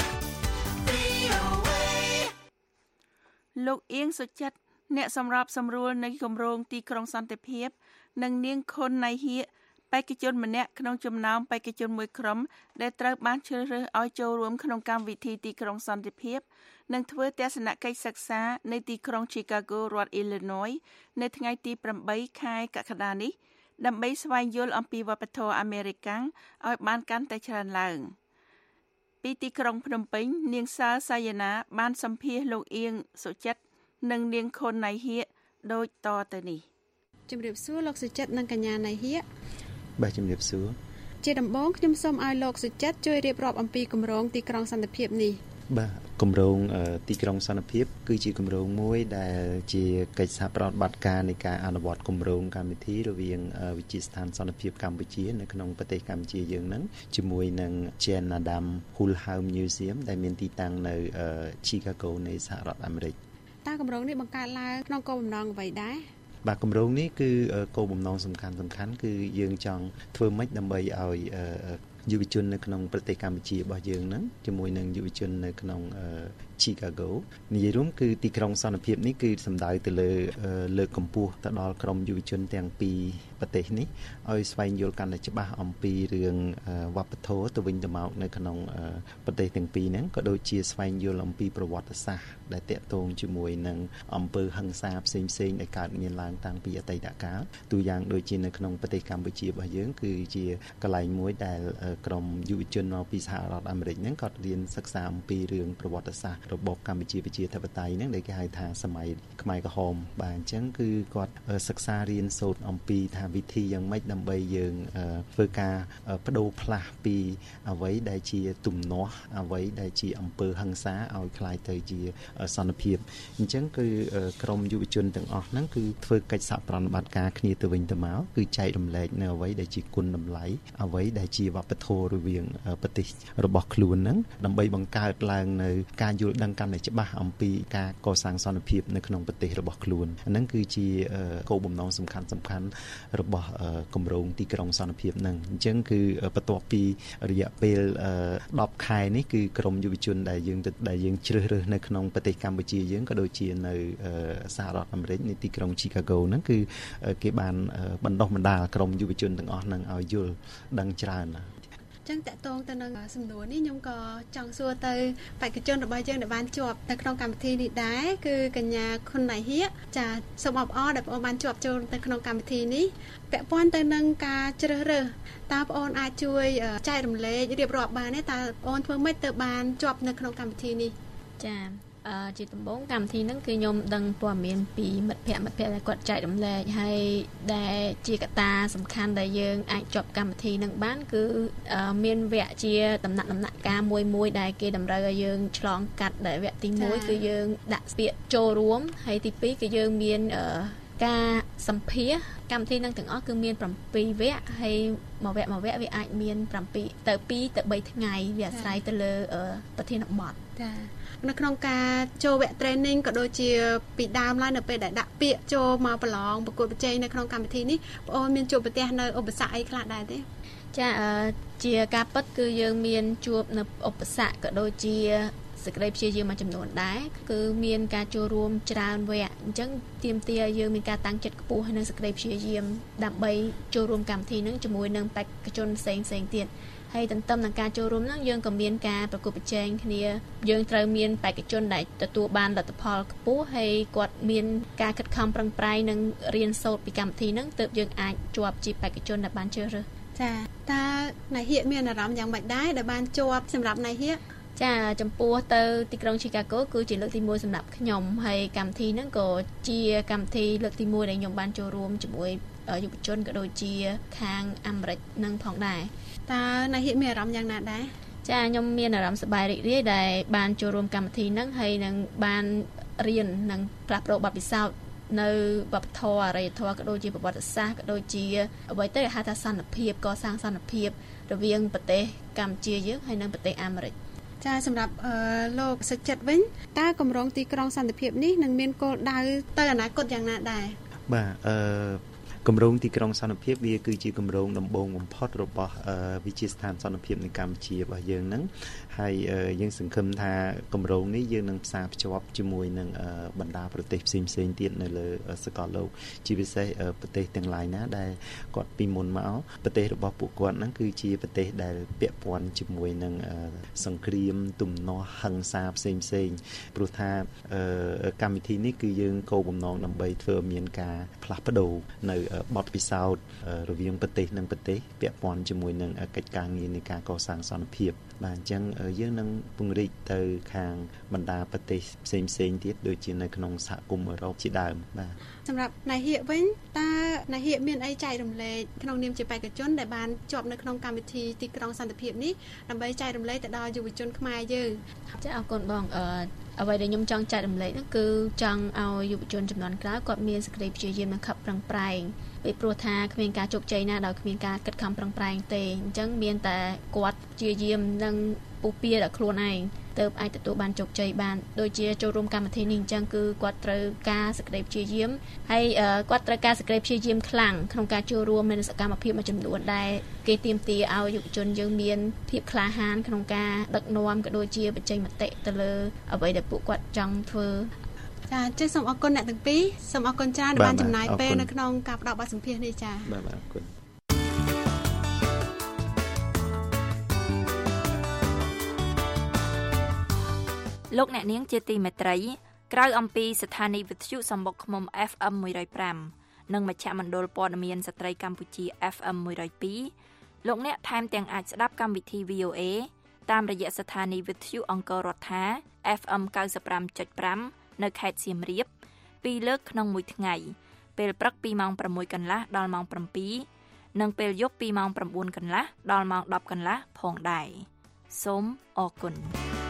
VOA លោកអៀងសុចិត្តអ្នកសម្របសម្រួលនៃគម្រោងទីក្រុងសន្តិភាពនិងនាងខុនណៃហៀបេក្ខជនម្នាក់ក្នុងចំណោមបេក្ខជនមួយក្រុមដែលត្រូវបានជ្រើសរើសឲ្យចូលរួមក្នុងកម្មវិធីទីក្រុងសន្តិភាពនិងធ្វើទស្សនកិច្ចសិក្សានៅទីក្រុង Chicago រដ្ឋ Illinois នៅថ្ងៃទី8ខែកក្កដានេះដើម្បីស្វែងយល់អំពីវប្បធម៌អាមេរិកាំងឲ្យបានកាន់តែច្រើនឡើងពីទីក្រុងភ្នំពេញនាងសាលសាយណាបានសម្ភាសន៍លោកអៀងសុចិត្តនិងនាងខុនណៃហៀដូចតទៅនេះជំរាបសួរលោកសុចិត្តនិងកញ្ញាណៃហៀបាទជំរាបសួរជាដំបូងខ្ញុំសូមឲ្យលោកសុចិត្តជួយរៀបរាប់អំពីគម្រោងទីក្រុងសន្តិភាពនេះបាទគម្រោងទីក្រុងសន្តិភាពគឺជាគម្រោងមួយដែលជាកិច្ចសហប្រតិបត្តិការនៃការអនុវត្តគម្រោងកម្មវិធីរវាងវិទ្យាស្ថានសន្តិភាពកម្ពុជានៅក្នុងប្រទេសកម្ពុជាយើងហ្នឹងជាមួយនឹង Jane Adam Hulham Museum ដែលមានទីតាំងនៅ Chicago នៃសហរដ្ឋអាមេរិកតើគម្រោងនេះបង្កើតឡើងក្នុងគោលបំណងអ្វីដែរបាទគម្រោងនេះគឺគោលបំណងសំខាន់គឺយើងចង់ធ្វើម៉េចដើម្បីឲ្យយុវជននៅក្នុងប្រទេសកម្ពុជារបស់យើងហ្នឹងជាមួយនឹងយុវជននៅក្នុង Chicago និយាយរួមគឺទីក្រុងសន្តិភាពនេះគឺសំដៅទៅលើលើកកម្ពស់ទៅដល់ក្រុមយុវជនទាំងពីរប្រទេសនេះឲ្យស្វែងយល់កាន់តែច្បាស់អំពីរឿងវប្បធម៌ទៅវិញទៅមកនៅក្នុងប្រទេសទាំងពីរហ្នឹងក៏ដូចជាស្វែងយល់អំពីប្រវត្តិសាស្ត្រដែលតាក់ទងជាមួយនឹងអំពើហិង្សាផ្សេងៗដែលកើតមានឡើងតាំងពីអតីតកាលទូយ៉ាងដូចជានៅក្នុងប្រទេសកម្ពុជារបស់យើងគឺជាកន្លែងមួយដែលក្រុមយុវជនមកពីសហរដ្ឋអាមេរិកហ្នឹងគាត់រៀនសិក្សាអំពីរឿងប្រវត្តិសាស្ត្ររបបកម្ពុជាប្រជាធិបតេយ្យហ្នឹងដែលគេហៅថាសម័យខ្មែរក្រហមបាទអញ្ចឹងគឺគាត់សិក្សារៀនសូត្រអំពីថាវិធីយ៉ាងម៉េចដើម្បីយើងធ្វើការបដូរផ្លាស់ពីអ្វីដែលជាទំនាស់អ្វីដែលជាអំពើហិង្សាឲ្យคล้ายទៅជាសន្តិភាពអញ្ចឹងគឺក្រុមយុវជនទាំងអស់ហ្នឹងគឺធ្វើកិច្ចសហប្រតិបត្តិការគ្នាទៅវិញទៅមកគឺចែករំលែកនៅអ្វីដែលជាគុណតម្លៃអ្វីដែលជាវប្បធម៌រវាងប្រទេសរបស់ខ្លួនហ្នឹងដើម្បីបង្កើតឡើងនៅការយល់ដឹងកាន់តែច្បាស់អំពីការកសាងសន្តិភាពនៅក្នុងប្រទេសរបស់ខ្លួនហ្នឹងគឺជាគោលបំណងសំខាន់របស់គម្រោងទីក្រុងសន្តិភាពហ្នឹងអញ្ចឹងគឺបន្ទាប់ពីរយៈពេល10ខែនេះគឺក្រុមយុវជនដែលយើងជ្រើសរើសនៅក្នុងប្រទេសកម្ពុជាយើងក៏ដូចជានៅសហរដ្ឋអាមេរិកในទីក្រុង Chicago ហ្នឹងគឺគេបានបណ្ដុះបណ្ដាលក្រុមយុវជនទាំងអស់ហ្នឹងឲ្យយល់ដឹងច្រើនចចឹងតកតងទៅនឹងសំណួរនេះខ្ញុំក៏ចង់សួរទៅបេក្ខជនរបស់យើងដែលបានជាប់នៅក្នុងកម្មវិធីនេះដែរគឺកញ្ញាខុនណៃហៀចាសូមអបអរដែលបងអូនបានជាប់ចូលទៅក្នុងកម្មវិធីនេះពាក់ព័ន្ធទៅនឹងការជ្រើសរើសតើបងអូនអាចជួយចែករំលែករៀបរាប់បានទេតើបងអូនធ្វើម៉េចទៅបានជាប់នៅក្នុងកម្មវិធីនេះចាជាដំបូងកម្មវិធីហ្នឹងគឺខ្ញុំដឹងព័ត៌មានពីមិត្តភ័ក្តិដែលគាត់ចែករំលែកហើយដែលជាកត្តាសំខាន់ដែលយើងអាចជាប់កម្មវិធីហ្នឹងបានគឺមានវគ្គជាដំណាក់ការមួយដែលគេតម្រូវឲ្យយើងឆ្លងកាត់ដែលវគ្គទី1គឺយើងដាក់ពាក្យចូលរួមហើយទី2គឺយើងមានការសម្ភាសកម្មវិធីនឹងទាំងអស់គឺមាន7វគ្គហើយមួយវគ្គវាអាចមាន7ទៅ2ទៅ3ថ្ងៃវាអាស្រ័យទៅលើប្រធានបទចានៅក្នុងការចូលវគ្គ training ក៏ដូចជាពីដើមឡើយនៅពេលដែលដាក់ពាក្យចូលមកប្រឡងប្រកួតប្រជែងនៅក្នុងកម្មវិធីនេះបងអូនមានជួបប្រទះនៅឧបសគ្គអីខ្លះដែរទេចាជាការពិតគឺយើងមានជួបនៅឧបសគ្គក៏ដូចជាសេចក្តីព្យាយាមមួយចំនួនដែរគឺមានការចូលរួមច្រើនវគ្គអញ្ចឹងទាមទារយើងមានការតាំងចិត្តខ្ពស់ហើយនឹងសេចក្តីព្យាយាមដើម្បីចូលរួមកម្មវិធីនឹងជាមួយនឹងបេក្ខជនផ្សេងទៀតហើយទន្ទឹមនឹងការចូលរួមហ្នឹងយើងក៏មានការប្រកួតប្រជែងគ្នាយើងត្រូវមានបេក្ខជនដែលទទួលបានលទ្ធផលខ្ពស់ហើយគាត់មានការខិតខំប្រឹងប្រែងនិងរៀនសូត្រពីកម្មវិធីហ្នឹងទើបយើងអាចជាប់ជាបេក្ខជនដែលបានជ្រើសរើសចាតើណៃហៀមានអារម្មណ៍យ៉ាងម៉េចដែរដែលបានជាប់សម្រាប់ណៃហៀចាចំពោះទៅទីក្រុង Chicago គឺជាលើកទី1សម្រាប់ខ្ញុំហើយកម្មវិធីហ្នឹងក៏ជាកម្មវិធីលើកទី1ដែលខ្ញុំបានចូលរួមជាមួយយុវជនក៏ដូចជាខាងអាមេរិកនឹងផងដែរតើណៃហៀមានអារម្មណ៍យ៉ាងណាដែរចាខ្ញុំមានអារម្មណ៍សប្បាយរីករាយដែលបានចូលរួមកម្មវិធីហ្នឹងហើយនឹងបានរៀននិងផ្លាស់ប្ដូរបទពិសោធន៍នៅវប្បធម៌អរិយធម៌ក៏ដូចជាប្រវត្តិសាស្ត្រក៏ដូចជាអ្វីទៅហៅថាសន្តិភាពកសាងសន្តិភាពរវាងប្រទេសកម្ពុជាយើងហើយនិងប្រទេសអាមេរិកចាសម្រាប់លោកសុចិត្តវិញតើគម្រោងទីក្រុងសន្តិភាពនេះនឹងមានគោលដៅទៅអនាគតយ៉ាងណាដែរបាទគម្រោងទីក្រុងសន្តិភាពវាគឺជាគម្រោងដំបូងបំផុតរបស់វិទ្យាស្ថានសន្តិភាពនៅកម្ពុជារបស់យើងហ្នឹងហើយយើងសង្ឃឹមថាគម្រោងនេះយើងនឹងផ្សារភ្ជាប់ជាមួយនឹងបណ្ដាប្រទេសផ្សេងៗទៀតនៅលើសកលលោកជាពិសេសប្រទេសទាំងឡាយណាដែលគាត់ពីមុនមកប្រទេសរបស់ពួកគាត់ហ្នឹងគឺជាប្រទេសដែលពាក់ព័ន្ធជាមួយនឹងសង្គ្រាមទំនាស់ហិង្សាផ្សេងៗព្រោះថាកម្មវិធីនេះគឺយើងគោលបំណងដើម្បីធ្វើឲ្យមានការផ្លាស់ប្ដូរនៅបទពិសោធន៍រវាងប្រទេសនិងប្រទេសពាក់ព័ន្ធជាមួយនឹងកិច្ចការងារនៃការកសាងសន្តិភាពបាទអញ្ចឹងយើងនឹងពង្រីកទៅខាងបណ្ដាប្រទេសផ្សេងទៀតដូចជានៅក្នុងសហគមន៍អឺរ៉ុបជាដើមបាទសម្រាប់ណៃហៀវិញតើណៃហៀមានអីចែករំលែកក្នុងនាមជាបេក្ខជនដែលបានជាប់នៅក្នុងកម្មវិធីទីក្រុងសន្តិភាពនេះដើម្បីចែករំលែកទៅដល់យុវជនខ្មែរយើងចាអរគុណបងអ្វីដែលខ្ញុំចង់ចែករំលែកនោះគឺចង់ឲ្យយុវជនចំនួនក្រោយគាត់មានសេចក្តីព្យាយាមនិងខិតប្រឹងប្រែងពីព្រោះថាគ្មានការជោគជ័យណាដោយគ្មានការខិតខំប្រឹងប្រែងទេអញ្ចឹងមានតែគាត់ព្យាយាមនិងពុះពៀដល់ខ្លួនឯងទើបអាចទទួលបានជោគជ័យបានដូចជាចូលរួមកម្មវិធីនេះអញ្ចឹងគឺគាត់ត្រូវការសេចក្តីព្យាយាមហើយគាត់ត្រូវការសេចក្តីព្យាយាមខ្លាំងក្នុងការចូលរួមនៅសកម្មភាពមួយចំនួនដែលគេទាមទារឲ្យយុវជនយើងមានភាពក្លាហានក្នុងការដឹកនាំក៏ដូចជាបញ្ចេញមតិទៅលើអ្វីដែលពួកគាត់ចង់ធ្វើចាចេះសូមអរគុណអ្នកទាំងពីរសូមអរគុណច្រើនដែលបានចំណាយពេលនៅក្នុងការផ្តល់បទសម្ភាសន៍នេះចាបាទអរគុណលោកអ្នកនាងជាទីមេត្រីក្រៅអំពីស្ថានីយ៍វិទ្យុសំបុកឃ្មុំ FM 105និងមជ្ឈមណ្ឌលព័ត៌មានស្ត្រីកម្ពុជា FM 102លោកអ្នកថែមទាំងអាចស្ដាប់កម្មវិធី VOA តាមរយៈស្ថានីយ៍វិទ្យុអង្គររដ្ឋា FM 95.5 នៅខេត្តសៀមរាប2លើកក្នុងមួយថ្ងៃពេលព្រឹកពីម៉ោង 6 កន្លះដល់ម៉ោង 7និងពេលយប់ពីម៉ោង 9 កន្លះដល់ម៉ោង 10 កន្លះផងដែរសូមអរគុណ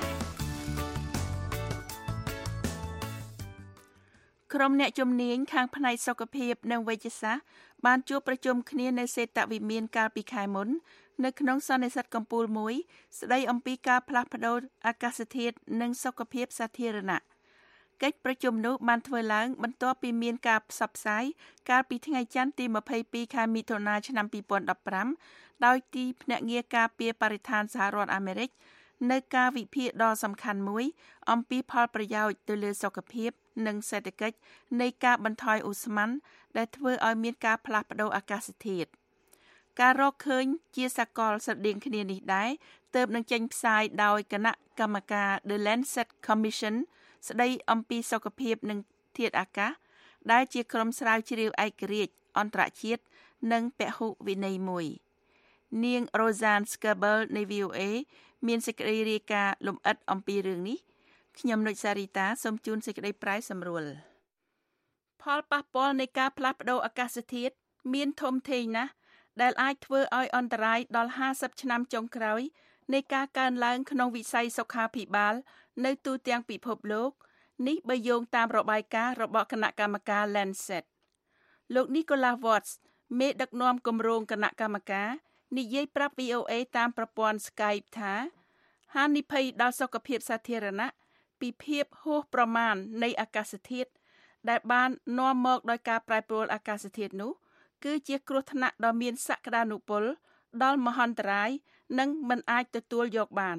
ក្រុមអ្នកជំនាញខាងផ្នែកសុខភាពនិងវេជ្ជសាស្ត្របានជួបប្រជុំគ្នានៅសេតវិមានកាលពីខែមុននៅក្នុងសន្និសីទកំពូលមួយស្ដីអំពីការផ្លាស់ប្តូរអាកាសធាតុនិងសុខភាពសាធារណៈកិច្ចប្រជុំនោះបានធ្វើឡើងបន្ទាប់ពីមានការផ្សព្វផ្សាយកាលពីថ្ងៃច័ន្ទទី22ខែមិថុនាឆ្នាំ2015ដោយទីភ្នាក់ងារការពារបរិស្ថានសហរដ្ឋអាមេរិកនៅការវិភាគដ៏សំខាន់មួយអំពីផលប្រយោជន៍ទៅលើសុខភាពនិងសេដ្ឋកិច្ចនៃការបន្ថយឧស្ម័នដែលធ្វើឲ្យមានការផ្លាស់ប្តូរអាកាសធាតុការរកឃើញជាសកលស្រដៀងគ្នានេះដែរទើបនឹងចេញផ្សាយដោយគណៈកម្មការ The Lancet Commission ស្ដីអំពីសុខភាពនិងធាតុអាកាសដែលជាក្រុមស្រាវជ្រាវឯករាជ្យអន្តរជាតិនិងពហុវិន័យមួយនាង Roseanne Scabbell នៃ VOA មានសេចក្តីរាយការណ៍លម្អិតអំពីរឿងនេះខ្ញុំនុចសារីតាសូមជូនសេចក្តីប្រាយសម្រួលផលប៉ះពាល់នៃការផ្លាស់ប្តូរអាកាសធាតុមានធំធេងណាស់ដែលអាចធ្វើឲ្យអន្តរាយដល់50ឆ្នាំចុងក្រោយនៃការកើនឡើងក្នុងវិស័យសុខាភិបាលនៅទូទាំងពិភពលោកនេះបើយោងតាមរបាយការណ៍របស់គណៈកម្មការ Lancet លោក Nicholas Watts មេដឹកនាំគម្រោងគណៈកម្មការនិយាយប្រាប់ VOA តាមប្រព័ន្ធ Skype ថាហានិភ័យដល់សុខភាពសាធារណៈពីភាពហួសប្រមាណនៃអាកាសធាតុដែលបាននាំមកដោយការប្រែប្រួលអាកាសធាតុនោះគឺជាគ្រោះថ្នាក់ដ៏មានសក្តានុពលដល់មហន្តរាយនិងមិនអាចទទួលយកបាន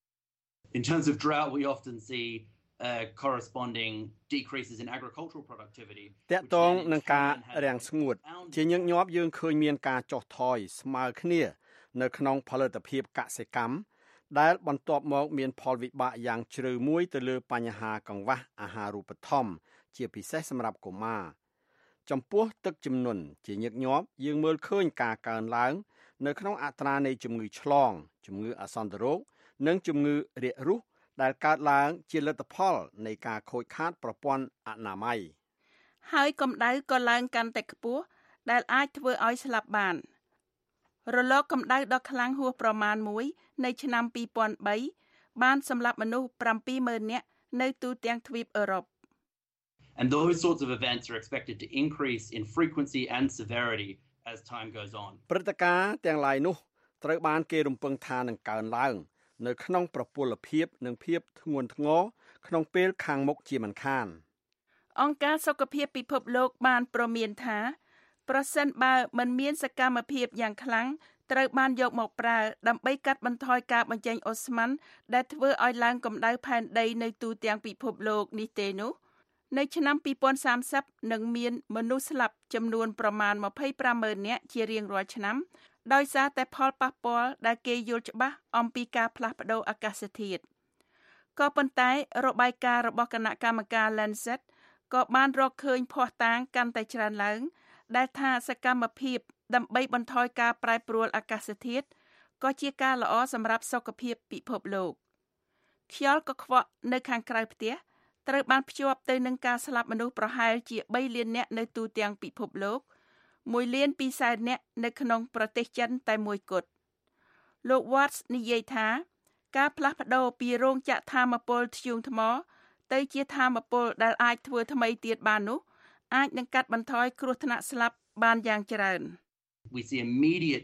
In terms of drought we often see corresponding decreases in agricultural productivity តកតងនឹងការរាំងស្ងួតជាញឹកញាប់យើងឃើញមានការចុះថយស្មើគ្នានៅក្នុងផលិតភាពកសិកម្មដែលបន្ទាប់មកមានផលវិបាកយ៉ាងជ្រៅមួយទៅលើបញ្ហាកង្វះអាហារូបត្ថម្ភជាពិសេសសម្រាប់កុមារចំពោះទឹកជំនន់ជាញឹកញាប់យើងមើលឃើញការកើនឡើងនៅក្នុងអត្រានៃជំងឺឆ្លងជំងឺអាសន្នរោគនិងជំងឺរាគរូសដែលកើតឡើងជាលទ្ធផលនៃការខូចខាតប្រព័ន្ធអនាម័យហើយកម្ដៅក៏ឡើងកាន់តែខ្ពស់ដែលអាចធ្វើឲ្យស្លាប់បានរលកកម្ដៅដ៏ខ្លាំងហួសប្រមាណមួយនៃឆ្នាំ2003បានសម្លាប់មនុស្ស 70,000 នាក់នៅទូទាំងទ្វីបអឺរ៉ុប And those sorts of events are expected to increase in frequency and severity as time goes on. ព្រឹត្តិការណ៍ទាំងឡាយនោះត្រូវបានគេរំពឹងថានឹងកើនឡើងនៅក្នុងប្រពលភាពនិងភាពធ្ងន់ធ្ងរក្នុងពេលខាងមុខជាមិនខានអង្គការសុខភាពពិភពលោកបានព្រមានថាប្រសិនបើមិនមានសកម្មភាពយ៉ាងខ្លាំងត្រូវបានយកមកប្រើដើម្បីកាត់បន្ថយការបញ្ចេញអូស្មန်ដែលធ្វើឲ្យឡើងកម្ដៅផែនដីនៅទូទាំងពិភពលោកនេះទេនោះនៅឆ្នាំ2030នឹងមានមនុស្សស្លាប់ចំនួនប្រមាណ 25,000 នាក់ជារៀងរាល់ឆ្នាំដោយសារតែផលប៉ះពាល់ដែលគេយល់ច្បាស់អំពីការផ្លាស់ប្តូរអាកាសធាតុក៏ប៉ុន្តែរបាយការណ៍របស់គណៈកម្មការ Lancet ក៏បានរកឃើញភស្តុតាងកាន់តែច្រើនឡើងដែលថាសកម្មភាពដើម្បីបន្ថយការប្រែប្រួលអាកាសធាតុក៏ជាការល្អសម្រាប់សុខភាពពិភពលោកខ្យល់កខ្វក់នៅខាងក្រៅផ្ទះត្រូវបានភ្ជាប់ទៅនឹងការស្លាប់មនុស្សប្រហែលជា3លាននាក់នៅទូទាំងពិភពលោក1លាន2សែននាក់នៅក្នុងប្រទេសចិនតែមួយគត់លោក Watts និយាយថាការផ្លាស់ប្ដូរពីរោងចក្រថាមពលធ្យូងថ្មទៅជាថាមពលដែលអាចធ្វើថ្មីទៀតបាននោះអាចនឹងកាត់បន្ថយគ្រោះថ្នាក់ស្លាប់បានយ៉ាងច្រើន We see immediate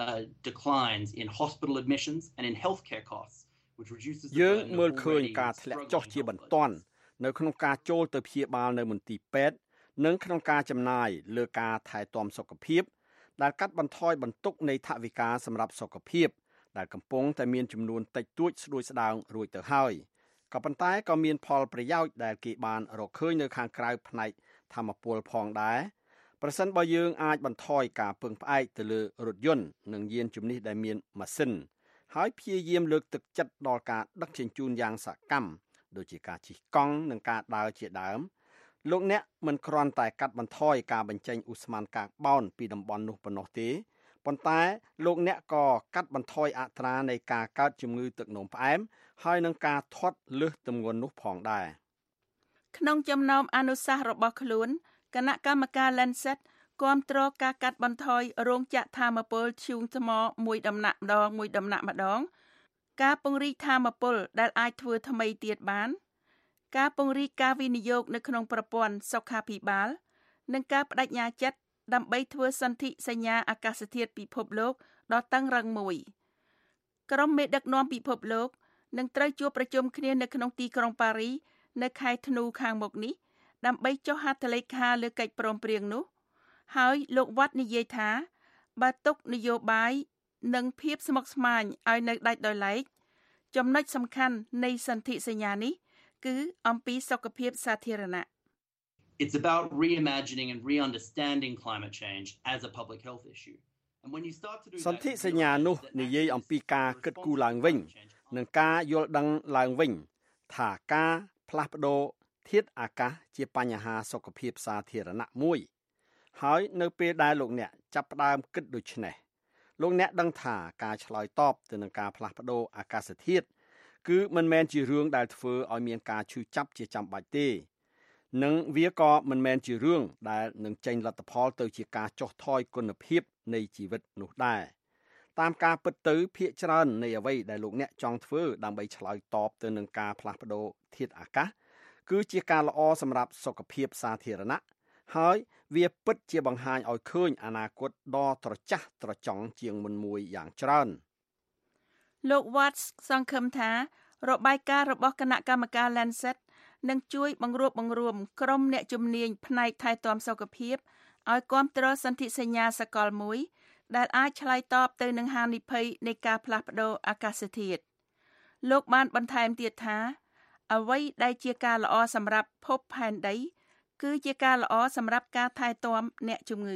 declines in hospital admissions and in healthcare costs which reduces the យើងមើលឃើញការធ្លាក់ចុះជាបន្ទាន់នៅក្នុងការចូលទៅព្យាបាលនៅមន្ទីរពេទ្យនិងក្នុងការចំណាយលើការថែទាំសុខភាពដែលកាត់បន្ថយបន្ទុកនៃថវិកាសម្រាប់សុខភាពដែលកំពុងតែមានចំនួនតិចតួចស្ដួយស្ដាងរួចទៅហើយក៏ប៉ុន្តែក៏មានផលប្រយោជន៍ដែលគេបានរកឃើញនៅខាងក្រៅផ្នែកថាមពលផងដែរប្រសិនបើយើងអាចបន្ថយការពឹងផ្អែកទៅលើរថយន្តនិងយានជំនិះដែលមានម៉ាស៊ីនហើយព្យាយាមលើកទឹកចិត្តដល់ការដឹកជញ្ជូនយ៉ាងសកម្មដូចជាការជិះកង់និងការដើរជាដើមលោកអ្នកមិនគ្រាន់តែកាត់បន្ថយការបញ្ចេញឧស្ម័នកាបូនពីតំបន់នោះប៉ុណ្ណោះទេប៉ុន្តែលោកអ្នកក៏កាត់បន្ថយអត្រានៃការកើតជំងឺទឹកនោមផ្អែមហើយនឹងការធាត់លើសទម្ងន់នោះផងដែរក្នុងចំណោមអនុសាសន៍របស់ខ្លួនគណៈកម្មការ Lancet គាំទ្រការកាត់បន្ថយរោងចក្រថាមពលធ្យូងថ្មមួយដំណាក់ម្ដងការពង្រីកថាមពលដែលអាចធ្វើថ្មីទៀតបានការពង្រីកការវិនិយោគនៅក្នុងប្រព័ន្ធសុខាភិបាលនិងការបដិញ្ញាចិត្តដើម្បីធ្វើសន្ធិសញ្ញាអាកាសធាតុពិភពលោកដ៏តឹងរ៉ឹងមួយក្រុមមេដឹកនាំពិភពលោកនឹងត្រូវជួបប្រជុំគ្នានៅក្នុងទីក្រុងប៉ារីសនៅខែធ្នូខាងមុខនេះដើម្បីចុះហត្ថលេខាលើកិច្ចព្រមព្រៀងនោះហើយលោកវ៉ាត់និយាយថាបើទុកនយោបាយនិងភាពស្មុគស្មាញឲ្យនៅដាច់ដោយឡែកចំណុចសំខាន់នៃសន្ធិសញ្ញានេះគឺអំពីសុខភាពសាធារណៈ It's about reimagining and re-understanding climate change as a public health issue សន្ធិសញ្ញានោះនិយាយអំពីការគិតគូរឡើងវិញនិងការយល់ដឹងឡើងវិញថាការផ្លាស់ប្ដូរធាតុអាកាសជាបញ្ហាសុខភាពសាធារណៈមួយហើយនៅពេលដែលលោកអ្នកចាប់ផ្ដើមគិតដូច្នេះលោកអ្នកដឹងថាការឆ្លើយតបទៅនឹងការផ្លាស់ប្ដូរអាកាសធាតុគឺមិនមែនជារឿងដែលធ្វើឲ្យមានការឈឺចាប់ជាចាំបាច់ទេនិងវាក៏មិនមែនជារឿងដែលនឹងចេញលទ្ធផលទៅជាការចុះថយគុណភាពនៃជីវិតនោះដែរតាមការពិតទៅភាគច្រើននៃអ្វីដែលលោកអ្នកចង់ធ្វើដើម្បីឆ្លើយតបទៅនឹងការផ្លាស់ប្ដូរធាតុអាកាសគឺជាការល្អសម្រាប់សុខភាពសាធារណៈហើយវាពិតជាបង្ហាញឲ្យឃើញអនាគតដ៏ត្រចះត្រចង់ជាងមុនមួយយ៉ាងច្រើនលោក Watts សង្ឃឹមថារបាយការណ៍របស់គណៈកម្មការ Lancet នឹងជួយបង្រួបបង្រួមក្រុមអ្នកជំនាញផ្នែកថែទាំសុខភាពឲ្យគាំទ្រសន្ធិសញ្ញាសកលមួយដែលអាចឆ្លើយតបទៅនឹងហានិភ័យនៃការផ្លាស់ប្ដូរអាកាសធាតុលោកបានបន្ថែមទៀតថាអ្វីដែលជាការល្អសម្រាប់ភពផែនដីគឺជាការល្អសម្រាប់ការថែទាំអ្នកជំងឺ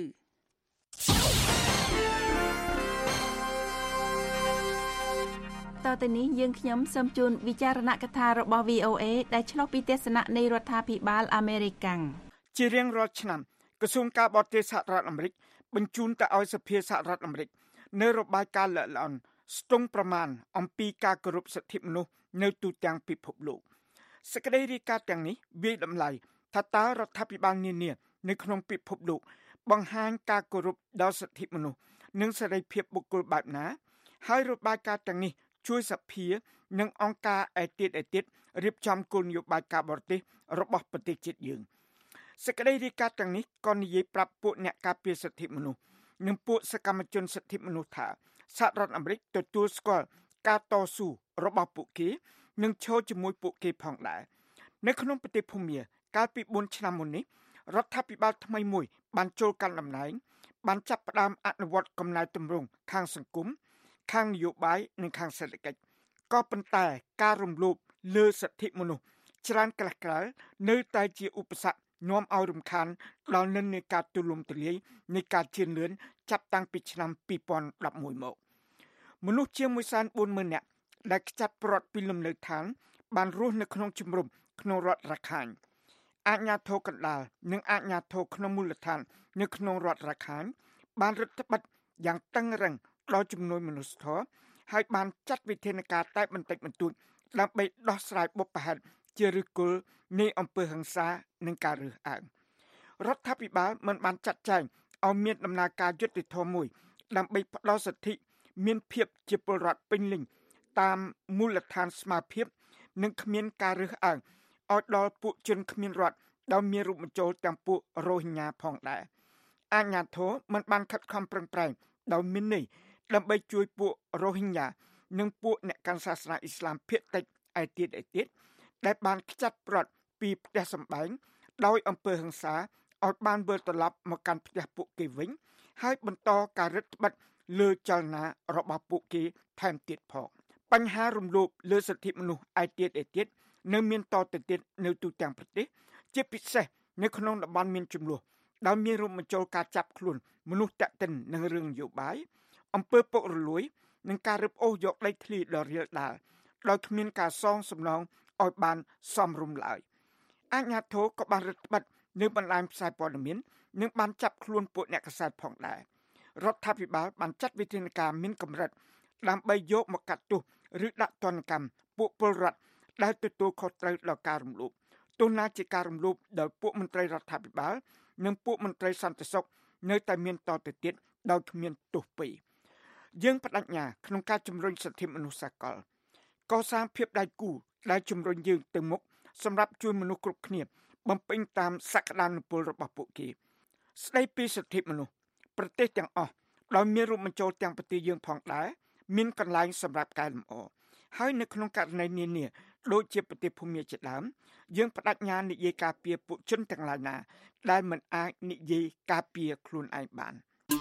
តទៅនេះយើងខ្ញុំសូមជូនវិចារណកថារបស់ VOA ដែលឆ្លុះពីទស្សនៈនៃរដ្ឋាភិបាលអាមេរិកជារៀងរាល់ឆ្នាំក្រសួងការបរទេសសហរដ្ឋអាមេរិកបញ្ជូនទៅឲ្យសភាសហរដ្ឋអាមេរិកនៅរបាយការណ៍ល្អិតល្អន់ស្ទង់ប្រមាណអំពីការគោរពសិទ្ធិមនុស្សនៅទូទាំងពិភពលោកសេចក្តីរាយការណ៍ទាំងនេះវាយតម្លៃថាតើរដ្ឋាភិបាលនានានៅក្នុងពិភពលោកបង្ហាញការគោរពដល់សិទ្ធិមនុស្សនិងសេរីភាពបុគ្គលបែបណាហើយរបាយការណ៍ទាំងនេះជួយសភានិងអង្គការឯទៀតរៀបចំគោលនយោបាយការបរទេសរបស់ប្រទេសជាតិយើងសេចក្តីរាយការណ៍ទាំងនេះក៏និយាយប្រាប់ពួកអ្នកការពារសិទ្ធិមនុស្សនិងពួកសកម្មជនសិទ្ធិមនុស្សថាសហរដ្ឋអាមេរិកទទួលស្គាល់ការតស៊ូរបស់ពួកគេនិងឈរជាមួយពួកគេផងដែរនៅក្នុងប្រទេសភូមាកាលពី4ឆ្នាំមុននេះរដ្ឋាភិបាលថ្មីមួយបានចូលកាន់តំណែងបានចាប់ផ្ដើមអនុវត្តកំណែទម្រង់ខាងសង្គមខាងនយោបាយនិងខាងសេដ្ឋកិច្ចក៏ប៉ុន្តែការរំលោភលើសិទ្ធិមនុស្សច្រើនក្លេសក្លែលនៅតែជាឧបសគ្គនាំឲ្យរំខានដល់និន្នាការទូលំទូលាយនៃការជឿនលឿនចាប់តាំងពីឆ្នាំ2011មកមនុស្សជាង 140,000 នាក់ដែលខ្ចាត់ប្រត់ពីលំនៅឋានបានរស់នៅក្នុងជំរំក្នុងរដ្ឋរខាញ់អាជ្ញាធរកណ្ដាលនិងអាជ្ញាធរក្នុងមូលដ្ឋាននៅក្នុងរដ្ឋរខាញ់បានរឹតបន្តឹងយ៉ាងតឹងរ៉ឹងដល់ជំនួយមនុស្សធម៌ហើយបានចាត់វិធានការតែបន្តិចបន្តួចដើម្បីដោះស្រាយបុព្វហេតុជាឫសគល់នៃអំពើហិង្សានិងការរើសអើងរដ្ឋាភិបាលមិនបានចាត់ចែងឲ្យមានដំណើរការយុត្តិធម៌មួយដើម្បីផ្ដល់សិទ្ធិមានភាពជាពលរដ្ឋពេញលេញតាមមូលដ្ឋានស្មារតីនិងគ្មានការរើសអើងឲ្យដល់ពួកជនគ្មានរដ្ឋដែលមានរូបមន្តចូលទាំងពួករ៉ូហិញ៉ាផងដែរអាជ្ញាធរមិនបានខិតខំប្រឹងប្រែងដោយមានន័យដើម្បីជួយពួករ៉ូហិញ៉ានិងពួកអ្នកកាន់សាសនាអ៊ីស្លាមភាគតិចឯទៀតដែលបានខ្ចាត់ប្រត់ពីផ្ទះសម្បែងដោយអំពើហិង្សាឲ្យបានវិលត្រឡប់មកកាន់ផ្ទះពួកគេវិញហើយបន្តការរឹតបន្តឹងលើចលនារបស់ពួកគេថែមទៀតផងបញ្ហារំលោភលើសិទ្ធិមនុស្សឯទៀតនៅមានតទៅទៀតនៅទូទាំងប្រទេសជាពិសេសនៅក្នុងតំបន់មានជម្លោះដែលមានរួមបញ្ចូលការចាប់ខ្លួនមនុស្សតាក់ទិននឹងរឿងនយោបាយអំពើពុករលួយនិងការរឹបអូសយកដីធ្លីដ៏រាលដាលដោយគ្មានការសងសំណងឲ្យបានសមរម្យឡើយអាជ្ញាធរក៏បានរឹតបន្តឹងនៅបណ្ដាញផ្សាយព័ត៌មាននិងបានចាប់ខ្លួនពួកអ្នកកាសែតផងដែររដ្ឋាភិបាលបានចាត់វិធានការមានកម្រិតដើម្បីយកមកកាត់ទោសឬដាក់ទណ្ឌកម្មពួកពលរដ្ឋដែលទទួលខុសត្រូវដល់ការរំលោភទោះណាជាការរំលោភដោយពួកមន្ត្រីរដ្ឋាភិបាលនិងពួកមន្ត្រីសន្តិសុខនៅតែមានតទៅទៀតដោយគ្មានទោសពីយើងបដិញ្ញាក្នុងការជំរុញសិទ្ធិមនុស្សសកលកសាងភាពដៃគូដែលជំរុញយើងទៅមុខសម្រាប់ជួយមនុស្សគ្រប់គ្នាបំពេញតាមសក្តានុពលរបស់ពួកគេស្ដីពីសិទ្ធិមនុស្សប្រទេសទាំងអស់ដោយមានរួមបញ្ចូលទាំងប្រទេសយើងផងដែរមានកន្លែងសម្រាប់កែលម្អហើយនៅក្នុងករណីនានាដូចជាប្រទេសភូមាជាដើមយើងបដិញ្ញានិយាយការពារពួកជនទាំងឡាយណាដែលមិនអាចនិយាយការពារខ្លួនឯងបាន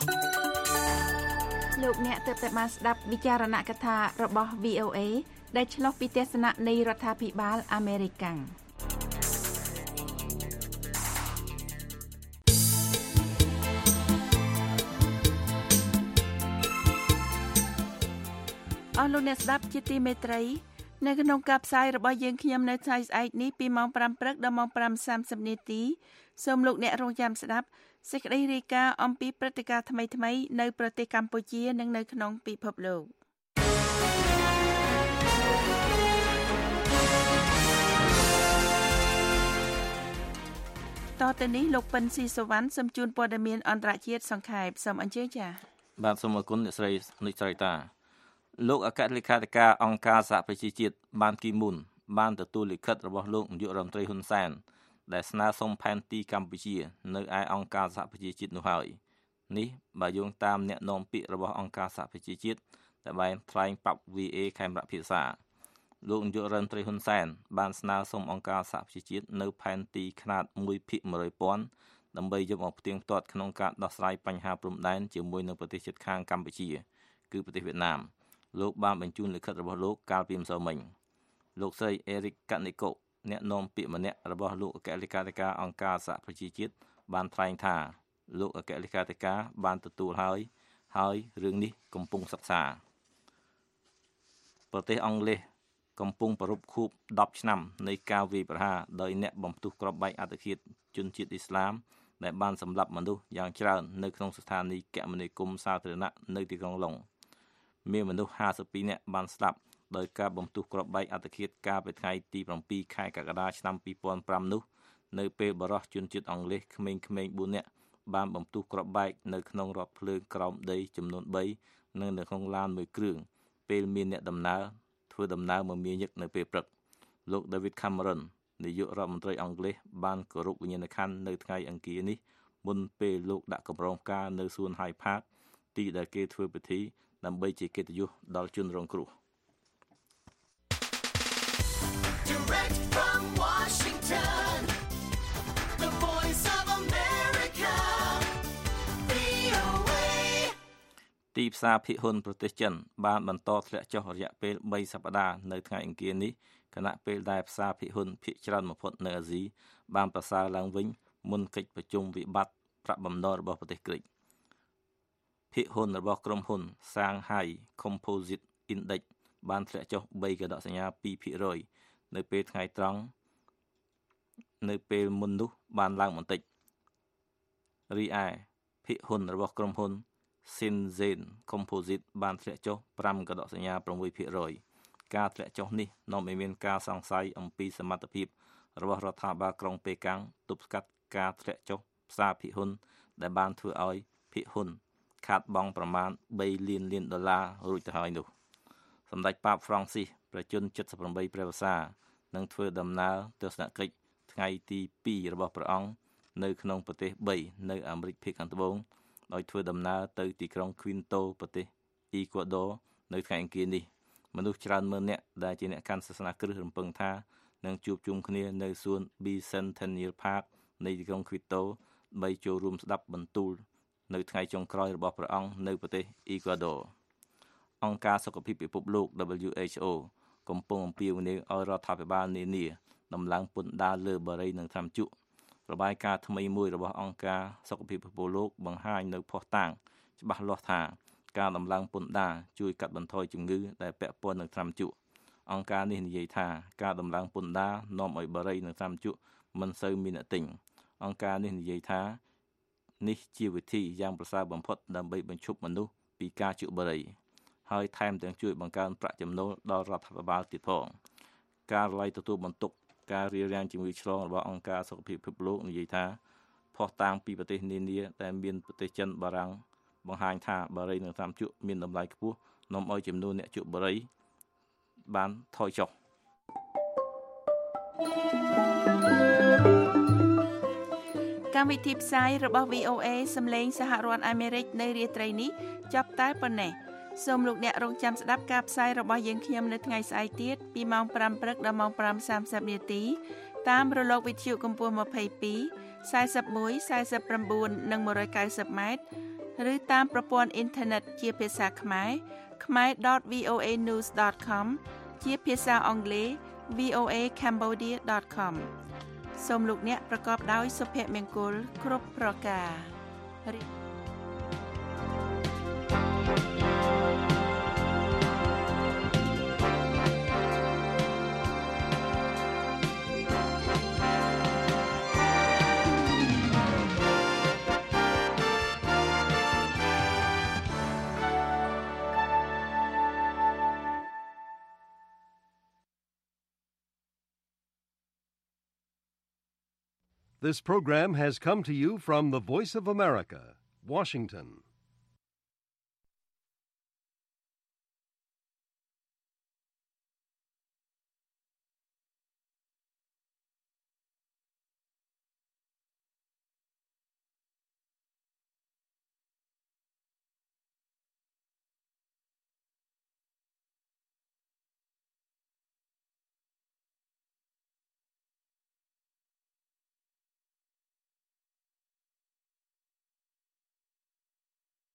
លោកអ្នកទើបតែបានស្ដាប់វិចារណកថារបស់ VOA ដែលឆ្លុះពីទស្សនៈនៃរដ្ឋាភិបាលអាមេរិកអស់លោកអ្នកស្ដាប់ជាទីមេត្រីនៅក្នុងការផ្សាយរបស់យើងខ្ញុំនៅថ្ងៃស្អែកនេះពីម៉ោង 5 ព្រឹកដល់ម៉ោង 5:30 នាទីសូមលោកអ្នករងចាំស្ដាប់សេចក្តីរាយការណ៍អំពីព្រឹត្តិការណ៍ថ្មីៗនៅប្រទេសកម្ពុជានិងនៅក្នុងពិភពលោកតទៅនេះលោកប៉ិនស៊ីសវណ្ណសូមជូនព័ត៌មានអន្តរជាតិសង្ខេបសូមអញ្ជើញចា៎បាទសូមអរគុណអ្នកស្រីនិចស្រីតាលោកអគ្គលេខាធិការអង្គការសហប្រជាជាតិបានគីមុនបានទទួលលិខិតរបស់លោកនាយករដ្ឋមន្ត្រីហ៊ុនសែនដែលស្នើសុំផែនទីកម្ពុជានៅឯអង្គការសហប្រជាជាតិនោះហើយនេះបើយោងតាមអ្នកនាំពាក្យរបស់អង្គការសហប្រជាជាតិដែលបានថ្លែងប្រាប់ VA ខេមរៈភាសាលោកនាយករដ្ឋមន្ត្រីហ៊ុនសែនបានស្នើសុំអង្គការសហប្រជាជាតិនៅផែនទីខ្នាត 1/100,000 ដើម្បីយកមកផ្ទៀងផ្ទាត់ក្នុងការដោះស្រាយបញ្ហាព្រំដែនជាមួយនឹងប្រទេសជិតខាងកម្ពុជាគឺប្រទេសវៀតណាមលោកបានបញ្ជូនលិខិតរបស់លោកកាលពីម្សិលមិញលោកស្រីអេរិកកានីកូអ្នកនាំពាក្យម្នាក់របស់លោកអគ្គលេខាធិការអង្គការសហប្រជាជាតិបានថ្លែងថាលោកអគ្គលេខាធិការបានទទួលហើយរឿងនេះកំពុងសិក្សាប្រទេសអង់គ្លេសកំពុងប្រារព្ធខួប10ឆ្នាំនៃការវាយប្រហារដោយអ្នកបំផ្ទុះគ្រាប់បែកអត្តឃាតជនជាតិអ៊ីស្លាមដែលបានសម្លាប់មនុស្សយ៉ាងច្រើននៅក្នុងស្ថានីយគមនាគមន៍សាធារណៈនៅទីក្រុងឡុងមានមនុស្ស52នាក់បានស្លាប់ដោយការបំផ្ទុះគ្រាប់បែកអត្តឃាតកាលពីថ្ងៃទី7ខែកក្កដាឆ្នាំ2005នោះនៅពេលបរិសុទ្ធជនជាតិអង់គ្លេសក្មេងៗ4នាក់បានបំផ្ទុះគ្រាប់បែកនៅក្នុងរថភ្លើងក្រោមដីចំនួន3និងនៅក្នុងឡានមួយគ្រឿងពេលមានអ្នកធ្វើដំណើរមកមាញឹកនៅពេលព្រឹកលោក David Cameron នាយករដ្ឋមន្ត្រីអង់គ្លេសបានគោរពវិញ្ញាណក្ខន្ធនៅថ្ងៃអង្គារនេះមុនពេលលោកដាក់កម្រងផ្កានៅសួន Hyde Park ទីដែលគេធ្វើពិធីដើម្បីជាកិត្តិយសដល់ជនរងគ្រោះ Direct from Washington, the voice of America, VOA ទីផ្សារភាគហ៊ុនប្រទេសចិនបានបន្តធ្លាក់ចុះរយៈពេល3សប្តាហ៍នៅថ្ងៃអង្គារនេះខណៈពេលដែលផ្សារភាគហ៊ុនភាគច្រើនបំផុតនៅអាស៊ីបានប្រសើរឡើងវិញមុនកិច្ចប្រជុំវិបត្តិប្រាក់បំណុលរបស់ប្រទេសក្រិកភាគហ៊ុនរបស់ក្រុមហ៊ុន Shanghai Composite Index បានធ្លាក់ចុះ3កដកសញ្ញា 2% នៅពេលថ្ងៃត្រង់នៅពេលមុននោះបានឡើងបន្តិចរីឯភាគហ៊ុនរបស់ក្រុមហ៊ុន Shenzhen Composite បានធ្លាក់ចុះ5កដកសញ្ញា 6% ការធ្លាក់ចុះនេះនាំឲ្យមានការសង្ស័យអំពីសមត្ថភាពរបស់រដ្ឋាភិបាលក្រុងប៉េកាំងទប់ស្កាត់ការធ្លាក់ចុះផ្សារភាគហ៊ុនដែលបានធ្វើឲ្យភាគហ៊ុនខាតបង់ប្រមាណ$3លានរួចទៅហើយនោះសម្ដេចប៉ាបហ្វ្រង់ស៊ីសប្រជជន78ព្រះវស្សានឹងធ្វើដំណើរទស្សនកិច្ចថ្ងៃទី2របស់ព្រះអង្គនៅក្នុងប្រទេស3នៅអាមេរិកភាគខាងត្បូងដោយធ្វើដំណើរទៅទីក្រុង Quito ប្រទេសអ៊ីក្វាដ័រនៅថ្ងៃអង្គារនេះមនុស្សច្រើនម៉ឺននាក់ដែលជាអ្នកកាន់សាសនាគ្រិស្តរំពឹងថានឹងជួបជុំគ្នានៅសួន Bicentennial Park នៃទីក្រុង Quito ដើម្បីចូលរួមស្ដាប់បន្ទូលនៅថ្ងៃចុងក្រោយរបស់ព្រះអង្គនៅប្រទេសអ៊ីក្វាដ័រអង្គការសុខភាពពិភពលោក WHO កំពុងអំពាវនាវឲ្យរដ្ឋាភិបាលនានាដំឡើងពន្ធដារលើបារីនិងថ្នាំជក់របាយការណ៍ថ្មីមួយរបស់អង្គការសុខភាពពិភពលោកបង្ហាញនៅភស្តុតាងច្បាស់លាស់ថាការដំឡើងពន្ធដារជួយកាត់បន្ថយជំងឺដែលពាក់ព័ន្ធនឹងថ្នាំជក់អង្គការនេះនិយាយថាការដំឡើងពន្ធដារនាំឲ្យបារីនិងថ្នាំជក់មិនសូវមានអ្នកទិញអង្គការនេះនិយាយថានេះជាវិធីយ៉ាងប្រសើរបំផុតដើម្បីបញ្ឈប់មនុស្សពីការជក់បារីហើយថែមទាំងជួយបង្កើនប្រាក់ចំណូលដល់រដ្ឋាភិបាលទៀតផងការរំលាយទទួលបន្ទុកការរារាំងជំងឺឆ្លងរបស់អង្គការសុខភាពពិភពលោកនិយាយថាភស្តុតាងពីប្រទេសនានាដែលមានប្រទេសចិនបារាំងបង្ហាញថាបារីនិងថ្នាំជក់មានតម្លៃខ្ពស់នាំឲ្យចំនួនអ្នកជក់បារីបានថយចុះកម្មវិធីផ្សាយរបស់ VOA សំឡេងសហរដ្ឋអាមេរិកនៅរាត្រីនេះចាប់តែប៉ុណ្ណេះសូមលោកអ្នករងចាំស្ដាប់ការផ្សាយរបស់យើងខ្ញុំនៅថ្ងៃស្អែកទៀតពីម៉ោង 5 ព្រឹកដល់ម៉ោង 5:30 នាទីតាមរលកវិទ្យុកម្ពស់ 22 41 49 និង 190 ម៉ែត្រឬតាមប្រព័ន្ធអ៊ីនធឺណិតជាភាសាខ្មែរ khmer.voanews.com ជាភាសាអង់គ្លេស voacambodia.com សូមលោកអ្នកប្រកបដោយសុភមង្គលគ្រប់ប្រការ This program has come to you from the Voice of America, Washington.